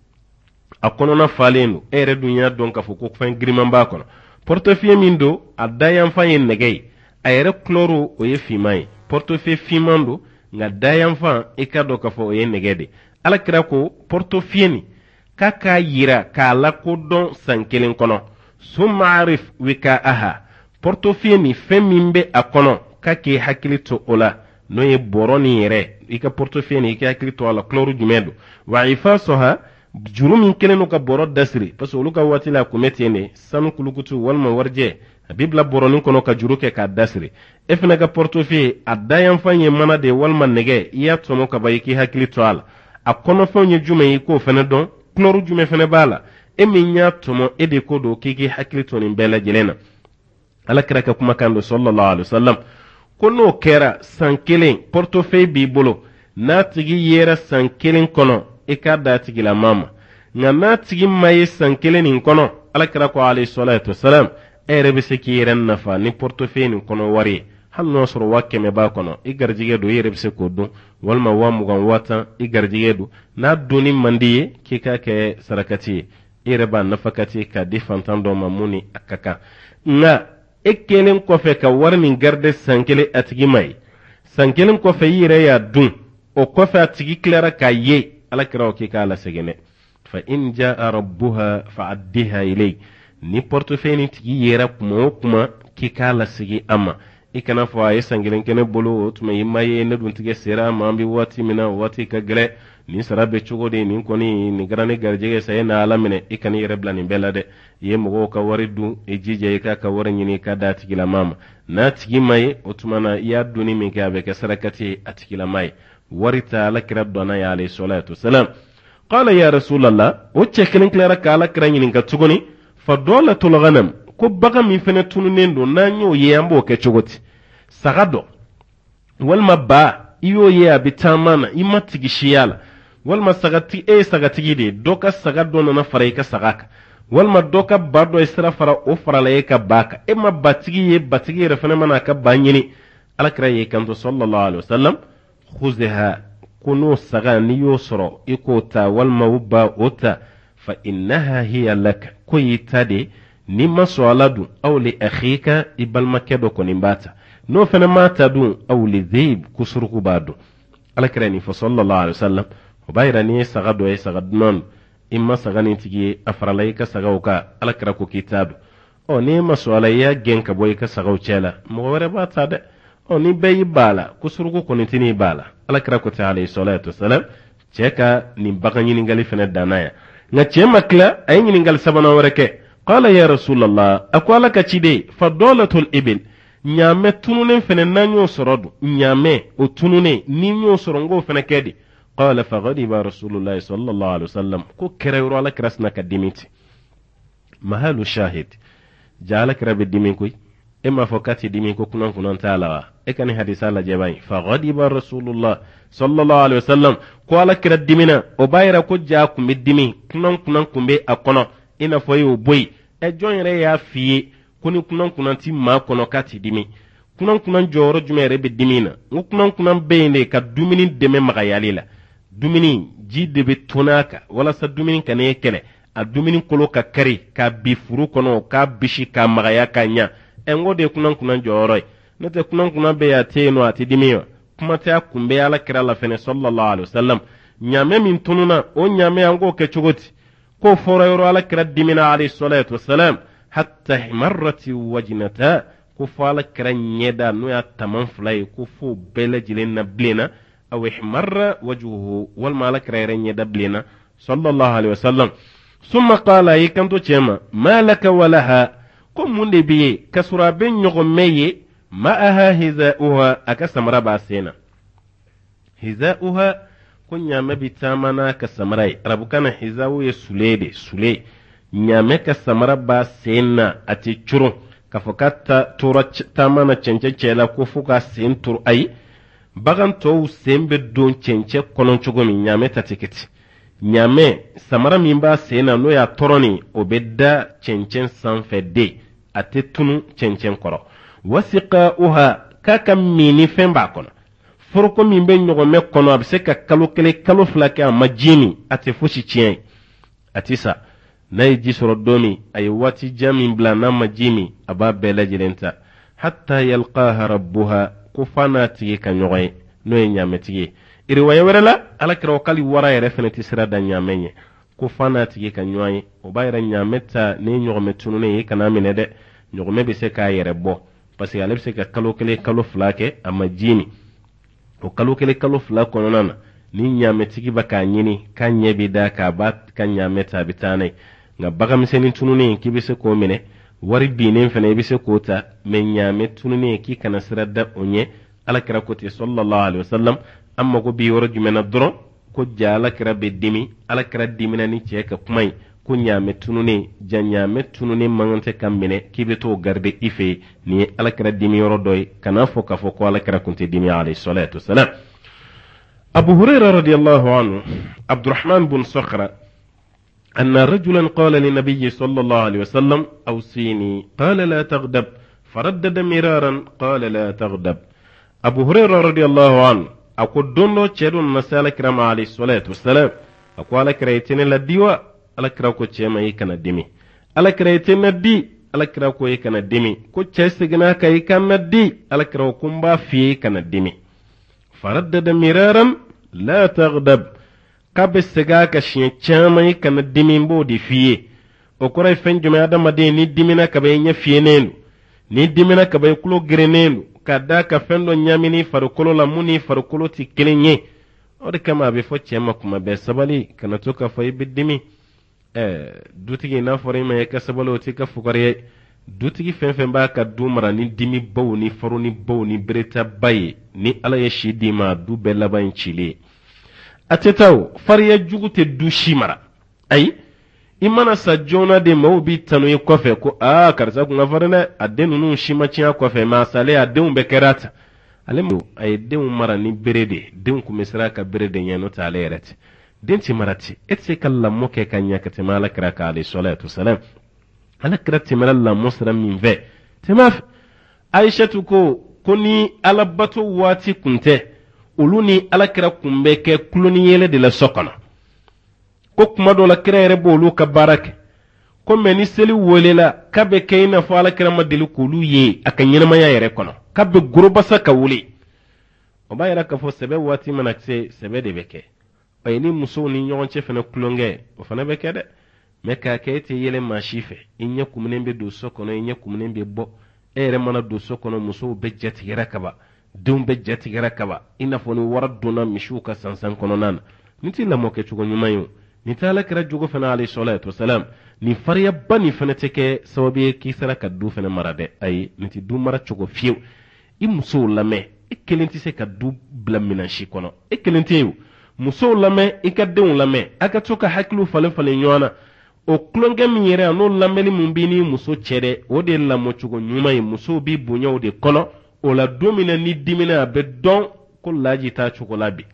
a kɔnɔna falen do e yɛrɛ dun y'a dɔn k'a fɔ ko fɛn giriman b'a kɔnɔ portefeuille min do a dayanfan ye nɛgɛ ye a yɛrɛ couleur o ye finman ye portefeuille finman do nka dayanfan i ka dɔn k'a fɔ o ye nɛgɛ de alakira ko portefeuille nin k'a k'a yira k'a lakodɔn san kelen kɔnɔ summa arif wika'aha portefeuille nin fɛn min bɛ a kɔnɔ k'a k'i hakili to o la n'o ye bɔrɔ nin yɛrɛ i ka portefeuille nin i k'i hakili to a la couleur jumɛn do wa ifasoha juru min kelen no ka bɔrɔ dasiri parce que olu ka waati la kun bɛ ten de sanu kulukutu walima warijɛ a bi bila bɔrɔnin kɔnɔ ka juru kɛ k'a dasiri e fana ka portefeuille a dayanfan ye mana de walima nɛgɛ i y'a tɔmɔ ka ban i k'i hakili to a la a kɔnɔfɛnw ye jumɛn ye i k'o fana dɔn couleur jumɛn fana b'a la e min y'a tɔmɔ e de ko don k'i k'i hakili to nin bɛɛ lajɛlen na alakira ka kumakan do sallallahu alaihi wasallam ko n'o kɛra san kelen portefeuille b'i bolo n'a tigi yera san kelen kɔnɔ i k'a da tigila maa ma nka n'a tigi ma ye san kelen nin kɔnɔ alakira ko alayhi salatu wasalam e yɛrɛ bɛ se k'i yɛrɛ nafa ni portefeuille nin kɔnɔ wari ye hali n'o sɔrɔ waa kɛmɛ b'a kɔnɔ i garijɛgɛ do i yɛrɛ bɛ se k'o dun walima waa mugan waa tan i garijɛgɛ do n'a donni man di ye k'i k'a kɛ sarakati ye i yɛrɛ b'a nafakati k'a di fantan dɔ ma mun ni a ka kan nka e kelen kɔfɛ ka wari nin garde san kelen a tigi ma ye san kelen kɔfɛ i yɛrɛ y'a dun o kɔfɛ a tigi tilara k'a ye alakira o k'i k'a lasegin dɛ fa in jaa rabbuha fa addiha ilay ni portefeuille ni tigi yera kuma o kuma k'i k'a lasegin a ma i kana fɔ a ye san kelen kɛ ne bolo o tuma i ma ye ne dun tigɛ sera ma an bɛ waati min na waati ka gɛlɛ nin sara bɛ cogo di nin kɔni nin kɛra ne garijɛgɛ sa e na ala minɛ i kana i yɛrɛ bila nin bɛɛ la dɛ i ye mɔgɔw ka wari dun i jija i k'a ka wari ɲini i k'a d'a tigilama ma n'a tigi ma ye o tuma na i y'a donni min kɛ a bɛ kɛ sarakati ye a tigilama ye wari ta alakira dɔnna ye alayhi salatu wasalam qala ya rasulallah o cɛ kelen tilara ka alakira ɲininka tuguni fa dolatul ghanam ko bagan min fɛnɛ tununen don n'an y'o ye an b'o kɛ cogo di saga dɔ walima ba i y'o ye a bɛ taama na i ma tigi siya la walima sagatigi e ye sagatigi de dɔ ka saga dɔ nana fara i ka saga kan walima dɔ ka ba dɔ ye sira fara o farala e ka ba kan e ma batigi ye batigi yɛrɛ fɛnɛ mana a ka ba ɲini alakira y'i kanto sallallahu alaihi wasallam khuzeha ko n'o saga n'i y'o sɔrɔ i k'o ta walima o ba o ta fa innaha hiya laka ko y'i ta de ni ma sɔn ala dun aw li akhika i balimakɛ dɔ kɔni b'a ta n'o fɛnɛ ma ta dun aw li dheib ko suruku b'a dun alakira nin fɔ sallallahu alaihi wasallam o b'a yira n'i ye saga dɔ ye saga dunan i ma saga nin tigi ye a farala i ka sagaw kan alakira ko k'i ta dun ɔ n'i ma sɔn ala i y'a gɛn ka bɔ i ka sagaw cɛ la mɔgɔ wɛrɛ b'a ta dɛ ɔ ni bɛɛ y'i b'a la ko suruku kɔni tɛ n'i b'a la alakira ko ten alayhi salatu wasalam cɛ ka nin bagan ɲiningali fɛnɛ danna yan nka cɛ ma tila a ye ɲiningali sabanan wɛrɛ kɛ qala ya rasulallah a ko ala ka ciden fa dolatul ibil ɲaamɛ tununen fɛnɛ n'an y'o sɔrɔ dun ɲaamɛ o tununen ni y'o sɔrɔ n k'o fɛnɛ kɛ di qala fa ghadiba rasulullahi sallallahu alaihi wasallam ko kɛra yɔrɔ alakira sina ka dimi ten mahalu shahid ja alakira bɛ dimi koyi e m'a fɔ k'a tɛ dimi ko kunan kunan t'a la wa e ka nin hadisa lajɛ bani fa ghadiba rasulullah sallallahu alaihi wasallam ko alakira dimina o b'a yira ko ja kun bɛ dimi kunan kunan kun bɛ a kɔnɔ i n'a fɔ e y'o bɔ yen ɛ jɔn yɛrɛ y'a f'i ye ko ni kunan kunan ti maa kɔnɔ k'a ti dimi kunan kunan jɔyɔrɔ jumɛn yɛrɛ bɛ dimi na n ko kunan kunan bɛ yen de ka dumuni dɛmɛ magayali la dumuni ji de bɛ tɔnɔ a kan walasa dumuni kana e kɛlɛ a dumuni kolo ka kari k'a bi furu kɔnɔ k'a bisi k'a magaya k'a ɲa ɛ n ko de ye kunan kunan jɔyɔrɔ ye n'o tɛ kunan kunan bɛ yen a tɛ yen nɔ a tɛ dimi wa kuma tɛ a kun bɛ ala kira la fɛnɛ sallallahu alaihi wasallam ɲaamɛ min tununa o ɲaamɛ an k'o kɛ cogo di ko fɔra yɔrɔ ala kira dimina alayhi salatu wasalam hatta himarrati wajnata ko fɔ ala kira ɲɛda n'o y'a taman fila ye ko fo bɛɛ lajɛlen na bilenna aw himarra wajhuhu walima ala kira yɛrɛ ɲɛda bilenna sallallahu alaihi wasallam summa qala yi kanto cɛ ma ma laka walaha ko mun de bɛ ye ka sɔrɔ a bɛ ɲɔgɔnmɛ ye ma'aha hiza'uha a ka samara b'a sen na hiza'uha ko ɲaamɛ bi taama n'a ka samara ye arabukan na hiza'u ye sule de sule ɲaamɛ ka samara b'a sen na a tɛ curun k'a fɔ k'a ta tora taama na cɛncɛn cɛ la ko fo k'a sen turu ayi bagan tɔw sen bɛ don cɛncɛn kɔnɔ cogo min ɲaamɛ ta tɛ kɛ ten. ɲaamɛ samara min b'a sen na n'o y'a tɔrɔ nin o bɛ da cɛncɛn sanfɛ de a tɛ tunu cɛncɛn kɔrɔ. wasiqa'uha k'a ka min ni fɛn b'a kɔnɔ. foroko min bɛ ɲɔgɔnmɛ kɔnɔ a bɛ se ka kalo kelen kalo fila kɛ a ma ji min a tɛ fosi tiɲɛ a tɛ sa. n'a ye ji sɔrɔ don min a ye waati jan min bila n'a ma ji min a b'a bɛɛ lajɛlen ta. hatta yalqaha rabbuha ko fa n'a tigi ka ɲɔgɔn ye n'o ye ɲaamɛtigi ye. riwaya wɛrɛ la alakira k'ali wara yɛrɛ fɛnɛ tɛ sira da ɲaamɛ ɲɛ ko fa n'a tigi ka ɲɔgɔn ye. o b'a yɛrɛ ɲaamɛ ta ni ɲɔgɔnmɛ tununen ye kana minɛ dɛ. ɲɔgɔnmɛ bɛ se k'a yɛrɛ bɔ parce que ale bɛ se ka kalo kelen kalo fila kɛ a ma ji min. o kalo kelen kalo fila kɔnɔna na ni ɲaamɛtigi bɛ k'a ɲini k'a ɲɛ bɛ da k'a b'a ka ɲaamɛ ta a bɛ taa n'a ye. nka baganmisɛnnin tununen k'i bɛ se k'o minɛ wari binnen fana i bɛ se k'o ta mɛ ɲaamɛ tununen k'i kana sira da o ɲɛ. alakira ko ten sallallahu alaihi wasallam an mago bɛ yɔrɔ jumɛn na dɔrɔn ko ja alakira bɛ dimi alakira dimina ni cɛ ka kuma ye ko ɲaamɛ tununen ja ɲaamɛ tununen man kan tɛ ka minɛ k'i bɛ t'o garder i fɛ yen nin ye alakira dimi yɔrɔ dɔ ye kana fɔ k'a fɔ ko alakira kun tɛ dimi alayhi salatu wasalam. abu hurayra radiyallahu anhu abdurrahman bin sakhra أن رجلا قال للنبي صلى الله عليه وسلم أوصيني قال لا تغضب فردد مرارا قال لا تغضب. أبو هريرة رضي الله عنه أقول دونو تشيرون نسال كرام عليه الصلاة والسلام أقول على كريتين لديوا على كراكو تشيما يكنا دمي على كريتين لدي على كراكو يكنا دمي كو تشيسجنا كي كان دي على كراكو مبا في كنا دمي فردد مرارا لا تغضب kabe sega ka shiye chamai kana dimimbo di fiye o koray fen jume adama de ni dimina kabe nya fiye nenu ni dimina kabe kulo grenenu kada ka fendo nyamini farukolo la muni farukolo ti kelenye o de kama be fo chema kuma be sabali kana to ka fay bidimi eh dutigi na fore ma ka sabalo ti ka fukare dutigi fen fen ba ka dumara ni dimi baw ni faru ni baw ni breta baye ni ala ya shidima du be laban chile atetaw fariya jugu te du shimara ay imana sa jona de mawbi tanu yi kofe ko a karza ku ngafarene adenu nu shima ciya kofe ma sale adenu be kerata alemu ay denu mara ni berede den ku misra ka berede nyano ta alerete den ti marati etse kala moke kanya kate mala kraka ali salatu salam ala krati mala musra min ve temaf aisha ko kuni alabato wati kunte ulu ni alakira kumbe ke kuluni yele de la sokana ko kuma do la kira yere bolu ka barake ko meni seli wolela kabe kayna fo alakira madelu kulu ye akanyina maya yere kono kabe gurubasa ka wuli o bayira ka fo sebe wati manakse sebe de beke ayni muso ni nyon che fena kulonge o fana beke de me ka kete yele mashife inya kumnembe do sokono inya kumnembe bo ere mana do sokono muso be jeti yere kaba dum be jatigara kaba ina foni wara dona mishuka sansan kono nan niti la moke chugo nyumayo ni tala kira jugo fana alayhi salatu wasalam ni fariya bani fana teke sababi ki sara ka du fana marade ay niti du mara chugo fiu i muso lame e kelenti se ka du blamina shi kono e kelenti yu muso lame e ka deun lame aka toka haklu falen falen nyona o klonge mi yere no lameli mumbini muso chere o de la mo chugo nyumayo muso bi bunyo de kono o la domina ni dimina be don ko laji ta chokolabi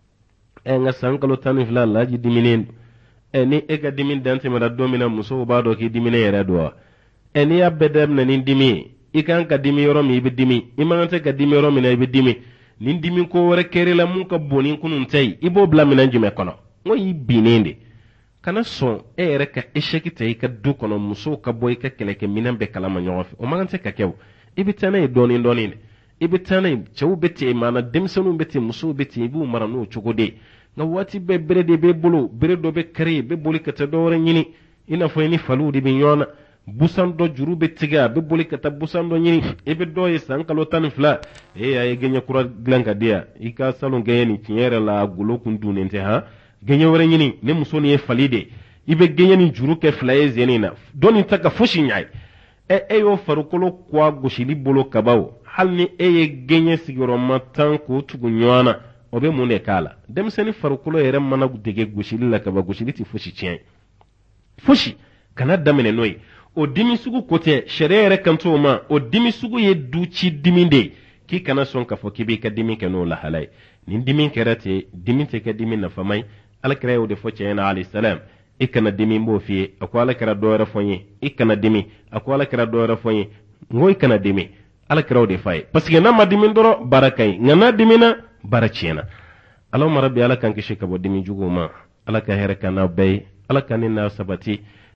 e nga sankalo tanu fla laji diminen e ni e ga dimin dante mara domina muso ba do ki dimine yere do e ni abedem na ni dimi i kan ka dimi yoro mi be dimi i mangante ka dimi yoro mi na be dimi ni dimi ko wore kere la mun ka boni kunun tay i bo bla mina jume kono mo yi binende kana son e yere ka esheki tay ka du kono muso ka boy ka keleke minan be kala ma nyofi o mangante ka kew ibitana e doni doni ibitana chewu beti mana demsenu beti muso beti ibu marano chugode na wati be berede be bolo beredo be kare be boli kata dore nyini ina fo ni faludi be nyona busando juru be tiga be boli kata busando nyini ebe doye sankalo tan fla e ay genya kura glanka dia ika salon gayeni tiere la gulo kundu nente ha genya wore nyini ne muso ni e falide ibe genya ni juru ke flaez yenina doni taka fushi nyai e eyo farukolo kwa goshili bolo kabawo halni eye genye sigoro matan ko tugu nywana obe munde kala dem seni farukolo yere mana dege goshili la kaba goshili ti fushi chien fushi kana damene noy o dimi sugu kote shere yere kanto ma o dimi sugu ye duchi diminde k'i kana sɔn k'a fɔ k'i b'i ka dimi kɛ n'o lahala ye nin dimi kɛra ten dimi tɛ kɛ dimi nafama ye alakira y'o de fɔ cɛ ɲɛna alayhi salam i kana dimi b'o f'i ye a ko alakira dɔ wɛrɛ fɔ n ye i kana dimi a ko alakira dɔ wɛrɛ fɔ n ye n ko i kana dimi alakira o de f'a ye parce que n'a ma dimi dɔrɔn baara ka ɲi nka n'a dimina baara tiɲɛna Allahumma rabbi ala kan kisi ka bɔ dimi juguw ma ala ka hɛrɛ kan n'aw bɛɛ ye ala ka ni n'a sabati